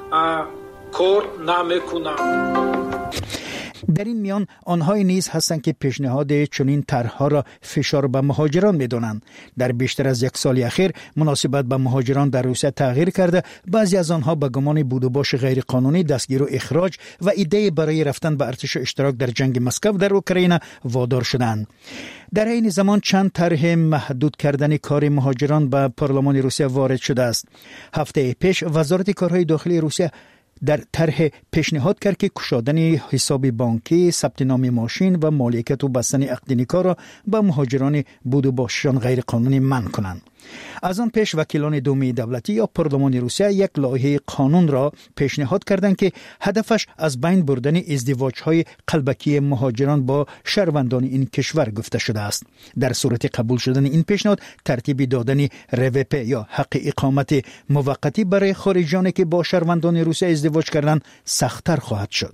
کار نمیکنند. در این میان آنهای نیز هستند که پیشنهاد چنین طرح‌ها را فشار به مهاجران می‌دانند. در بیشتر از یک سال اخیر مناسبت به مهاجران در روسیه تغییر کرده، بعضی از آنها به گمان بود و باش غیر قانونی دستگیر و اخراج و ایده برای رفتن به ارتش اشتراک در جنگ مسکو در اوکراین وادار شدند. در این زمان چند طرح محدود کردن کار مهاجران به پارلمان روسیه وارد شده است. هفته پیش وزارت کارهای داخلی روسیه در طرح پیشنهاد کرد که گشادن حساب بانکی، ثبت نام ماشین و مالکیت و بستن عقد نکاح را به مهاجران بود و باششان غیر قانونی منع کنند. از آن پیش وکیلان دومی دولتی یا پارلمان روسیه یک لایحه قانون را پیشنهاد کردند که هدفش از بین بردن ازدواج‌های قلبکی مهاجران با شهروندان این کشور گفته شده است. در صورت قبول شدن این پیشنهاد ترتیب دادن روپ یا حق اقامت موقتی برای خارجیانی که با شهروندان روسیه ازدواج کردند سخت‌تر خواهد شد.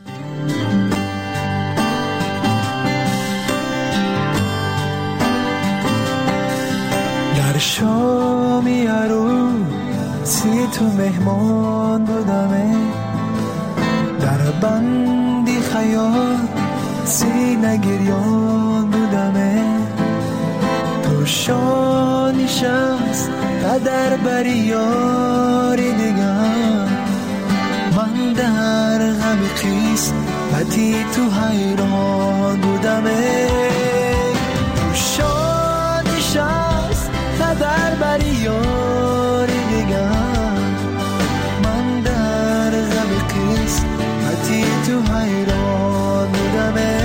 در شامی عروسی تو مهمان بودمه، در بندی خیال سینه گریان بودمه، تو شانی شخص قدر بری یاری دیگر، من در غم قیس بطی تو حیران بودمه، تو شانی شخص قدر بری یاری دیگر، من در غم قیس بطی تو حیران بودمه،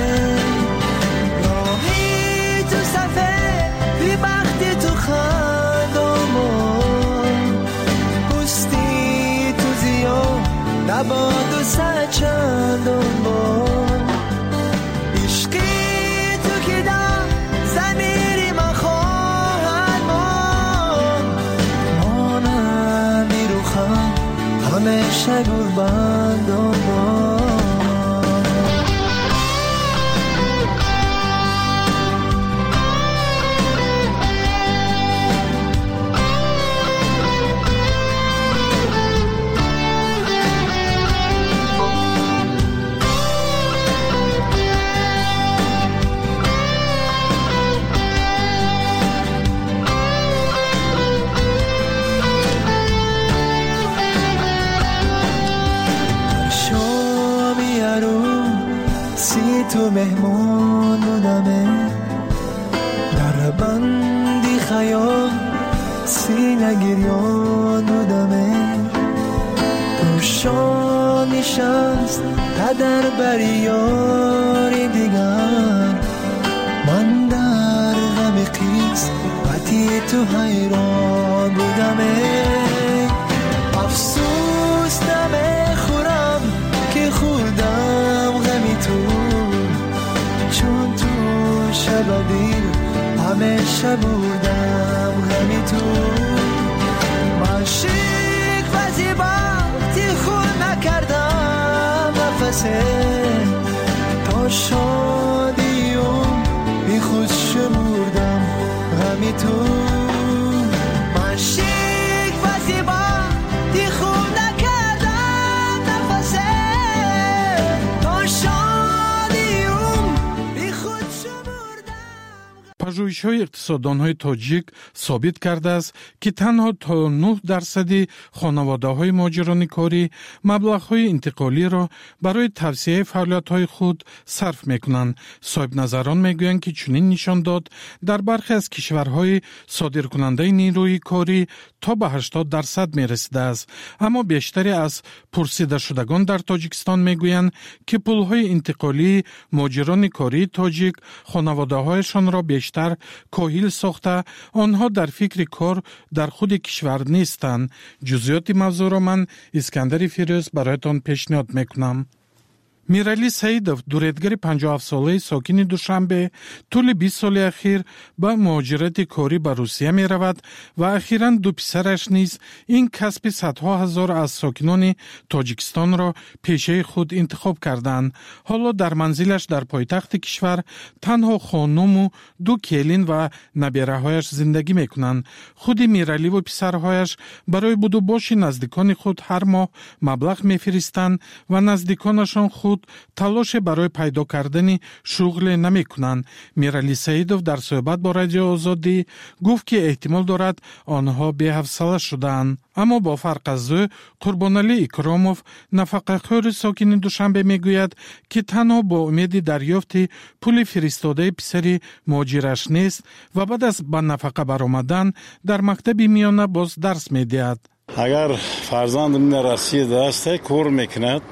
راهی تو صفه بی بختی تو خندامون، پستی تو زیاد نباد و سر چندان بار، عشقی تو که دم زمیری من خواهد مان، مانم میروخم همیشه گربندان بار. تو مهمان بودمه، در بندی خیال سینه گریان بودمه، تو شامی شست قدر بری یاری دیگر، من در غم قیس بطی تو حیران بودمه، افسوس نمیخورم که خوردم غمی تو، چون تو شب دیر همیشه بودم غمی تو، من شیک و زیباتی خود نکردم نفسه، تا شادیم بی خود شمردم غمی تو، من شیک و زیباتی خود نکردم نفسه، تا شادیم пажӯҳишҳои иқтисоддонҳои тоҷик собит кардааст, ки танҳо то нӯҳ дарсади хонаводаҳои муҳоҷирони корӣ маблағҳои интиқолиро барои тавсеяи фаъолиятҳои худ сарф мекунанд. соҳибназарон мегӯянд, ки чунин нишон дод дар бархе аз кишварҳои содиркунандаи нерӯи корӣ то ба ҳаштод дарсад мерасидааст. аммо бештаре аз пурсидашудагон дар тоҷикистон мегӯянд, ки пулҳои интиқолии муҳоҷирони кории тоҷик хонаводаҳояшонро бештар коҳил сохта, онҳо дар фикри кор дар худи кишвар нестанд. ҷузъиёти мавзӯъро ман Искандари Фирӯз бароятон пешниҳод мекунам. миралӣ саидов, дуретгари панҷоҳу ҳафт солаи сокини Душанбе, тӯли бист соли ахир ба муҳоҷирати корӣ ба Русия меравад ва ахиран ду писараш низ ин касби садҳо ҳазор аз сокинони Тоҷикистонро пешаи худ интихоб карданд. ҳоло дар манзилаш дар пойтахти кишвар танҳо хонуму ду келин ва набераҳояш зиндагӣ мекунанд. худи мираливу писарҳояш барои будубоши наздикони худ ҳар моҳ маблағ мефиристанд ва наздиконашон худ талоше барои пайдо кардани шуғле намекунанд. Миралӣ Саидов дар суҳбат бо Радиои Озодӣ гуфт, ки эҳтимол дорад онҳо беҳавсала шудаанд. аммо бо фарқ аз ӯ Қурбоналӣ Икромов, нафақахӯри сокини Душанбе, мегӯяд, ки танҳо бо умеди дарёфти пули фиристодаи писари муҳоҷираш нест ва баъд аз ба нафақа баромадан дар мактаби миёна боз дарс медиҳад. агар фарзандам дар Россияда аст, кор мекунад,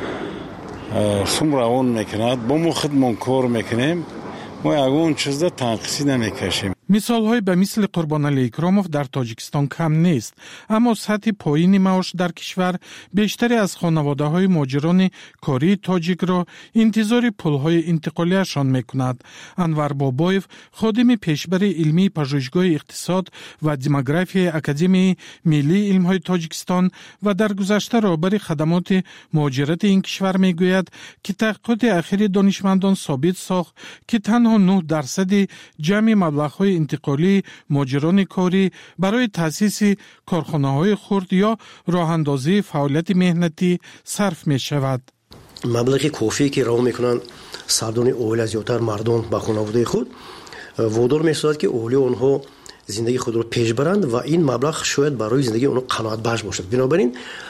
сум равон мекунад, бо мо худмон кор мекунем, мо ягон чизда танқисӣ намекашем. мисолҳои ба мисли Қурбоналӣ Икромов дар Тоҷикистон кам нест, аммо сатҳи поини маош дар кишвар бештаре аз хонаводаҳои муҳоҷирони кории тоҷикро интизори пулҳои интиқолияшон мекунад. Анвар Бобоев, ходими пешбари илмии пажӯҳишгоҳи иқтисод ва демографияи Академияи миллии илмҳои Тоҷикистон ва дар гузашта роҳбари хадамоти муҳоҷирати ин кишвар мегӯяд, ки таҳқиқоти ахири донишмандон собит сохт, ки танҳо нӯҳ дарсади ҷамъи маблағҳои интиқолии муҳоҷирони корӣ барои таъсиси корхонаҳои хурд ё роҳандозии фаъолияти меҳнатӣ сарф мешавад. маблағи кофие ки раво мекунанд сардони оила зиёдтар мардон ба хонаводаи худ водор месозад, ки оилаи онҳо зиндагии худро пеш баранд ва ин маблағ шояд барои зиндагии онҳо қаноатбахш бошад. бинобар ин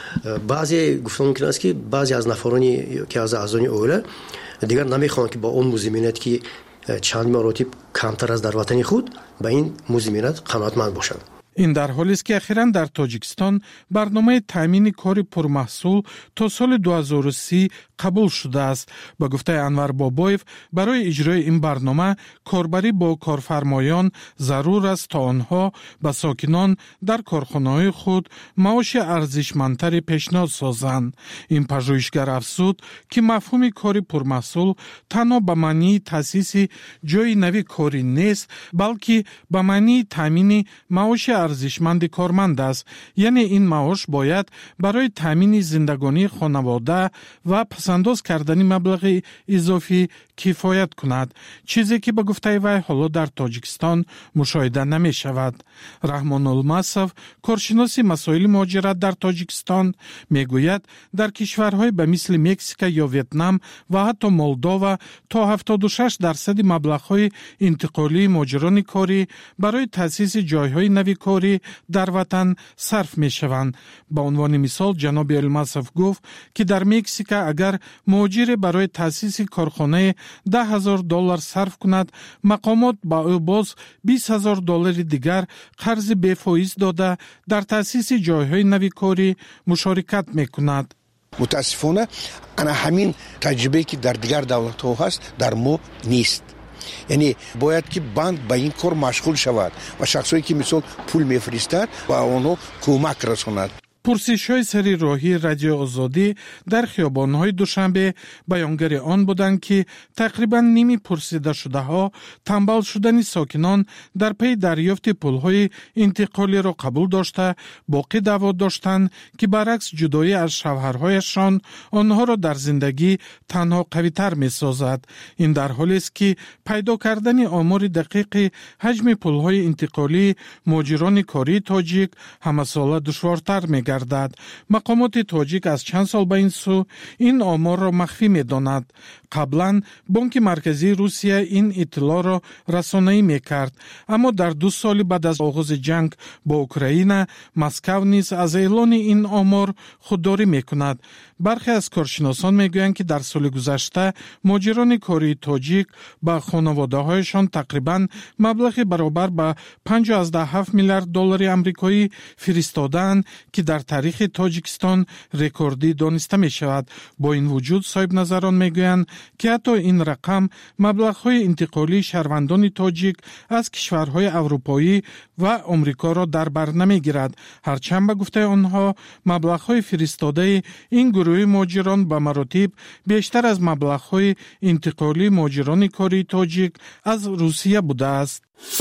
баъзе гуфтан мумкин аст, ки баъзе аз нафарони ки аз аъзони оила дигар намехоҳанд, ки ба он музиминат, ки чанд маротиб камтар аз дар ватани худ, ба ин музиминат қаноатманд бошад. ин дар ҳолест, ки ахиран дар Тоҷикистон барномаи таъмини кори пурмаҳсул то соли ду ҳазору си қабул шудааст. ба гуфтаи Анвар Бобоев, барои иҷрои ин барнома корбарӣ бо корфармоён зарур аст, то онҳо ба сокинон дар корхонаҳои худ маоши арзишмандтаре пешниҳод созанд. ин пажӯҳишгар афзуд, ки мафҳуми кори пурмаҳсул танҳо ба маънии таъсиси ҷойи нави корӣ нест, балки ба маънии таъмини маоши арзишманди корманд аст. яъне ин маош бояд барои таъмини зиндагонии хонавода ва пасандоз кардани маблағи изофӣ кифоят кунад, чизе ки ба гуфтаи вай ҳоло дар Тоҷикистон мушоҳида намешавад. Раҳмонулмасов, коршиноси масоили муҳоҷират дар Тоҷикистон, мегӯяд, дар кишварҳои ба мисли Мексика ё Ветнам ва ҳатто Молдова то ҳафтоду шаш дарсади маблағҳои интиқолии муҳоҷирони корӣ барои таъсиси ҷойҳои нави корӣ дар ватан сарф мешаванд. ба унвони мисол, ҷаноби Элмасов гуфт, ки дар Мексика агар муҳоҷире барои таъсиси корхонае даҳ ҳазор доллар сарф кунад, мақомот ба ӯ боз бист ҳазор доллари дигар қарзи бефоиз дода дар таъсиси ҷойҳои нави корӣ мушорикат мекунад. мутаассифона ана ҳамин таҷрибае ки дар дигар давлатҳо ҳаст дар мо нест. яъне бояд ки банд ба ин кор машғул шавад ва шахсое ки мисол пул мефиристад ба онҳо кӯмак расонад. пурсишҳои сари роҳии Радиои Озодӣ дар хиёбонҳои Душанбе баёнгари он буданд, ки тақрибан ними пурсидашудаҳо тамбал шудани сокинон дар пайи дарёфти пулҳои интиқолиро қабул дошта, боқӣ даъво доштанд, ки баръакс ҷудоӣ аз шавҳарҳояшон онҳоро дар зиндагӣ танҳо қавитар месозад. ин дар ҳолест, ки пайдо кардани омори дақиқи ҳаҷми пулҳои интиқолии муҳоҷирони кории тоҷик ҳамасола душвортар мегардад. گردد. مقامات تاجیک از چند سال به این سو این آمار را مخفی می داند. قبلا بانک مرکزی روسیه این اطلاع را رسانه‌ای می کرد، اما در دو سال بعد از آغاز جنگ با اوکراین مسکو نیز از اعلان این آمار خودداری می کند. برخی از کارشناسان می گویند که در سال گذشته مهاجران کاری تاجیک با خانواده هایشان تقریبا مبلغ برابر به پنجاه و هفت میلیارد دلار آمریکایی فرستادند که در تاریخ تاجیکستان رکوردی دانسته می شود. با این وجود صاحب نظران می گویند که حتی این رقم مبلغ های انتقالی شهروندان تاجیک از کشورهای اروپایی و آمریکا را در بر نمی گیرد. هرچند به گفته آنها مبلغ های فرستاده این گروه مهاجران به مراتب بیشتر از مبلغ های انتقالی مهاجران کاری تاجیک از روسیه بوده است.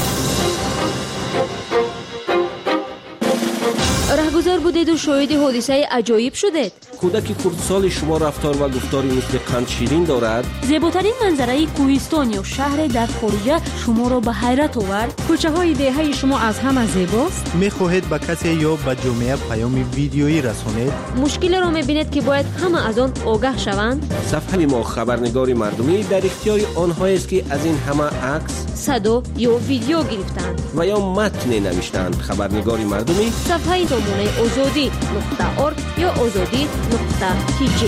رهگذر بودید و شاهد حادثه عجایب شدید. کودک خردسال شما رفتار و گفتاری مثل قند شیرین دارد. زیباترین منظره کوهستان یا شهر در خارج شما را به حیرت آورد. کوچه های دهه شما از همه زیباست. میخواهید به کسی یا به جامعه پیام ویدیویی رسانید؟ مشکل را میبینید که باید همه از آن آگاه شوند. صفحه ما خبرنگار مردمی در اختیار آنهایی است که از این همه عکس، صدا یا ویدیو گرفتند و یا متن نوشتند. خبرنگار مردمی صفحه نمونه آزادی نقطه ارگ یا آزادی نقطه تی جی.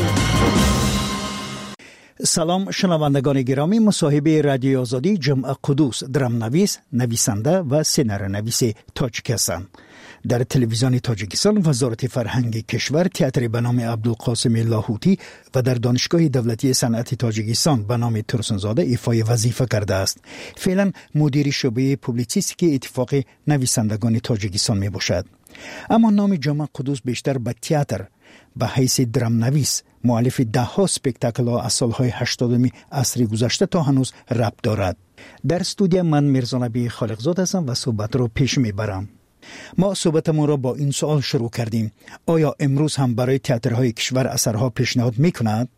سلام شنوندگان گرامی، مصاحبه رادیو آزادی جمع قدوس، درام نویس، نویسنده و سینارو نویس تاجیک هستند. در تلویزیون تاجیکستان وزارت فرهنگ کشور تئاتر به نام عبدالقاسم لاهوتی و در دانشگاه دولتی صنعت تاجیکستان به نام ترسنزاده ایفای وظیفه کرده است. فعلا مدیر شعبه پوبلیسیستی اتفاق نویسندگان تاجیکستان می باشد. اما نام جمع قدوس بیشتر به تئاتر به حیث درام نویس مؤلف ده ها اسپکتاکل ها از سالهای هشتادم عصر گذشته تا هنوز ربط دارد. در استودیو من میرزانبی خالقزاد هستم و صحبت رو پیش میبرم. ما صحبتمون را با این سوال شروع کردیم: آیا امروز هم برای تئاترهای کشور اثرها پیشنهاد میکند؟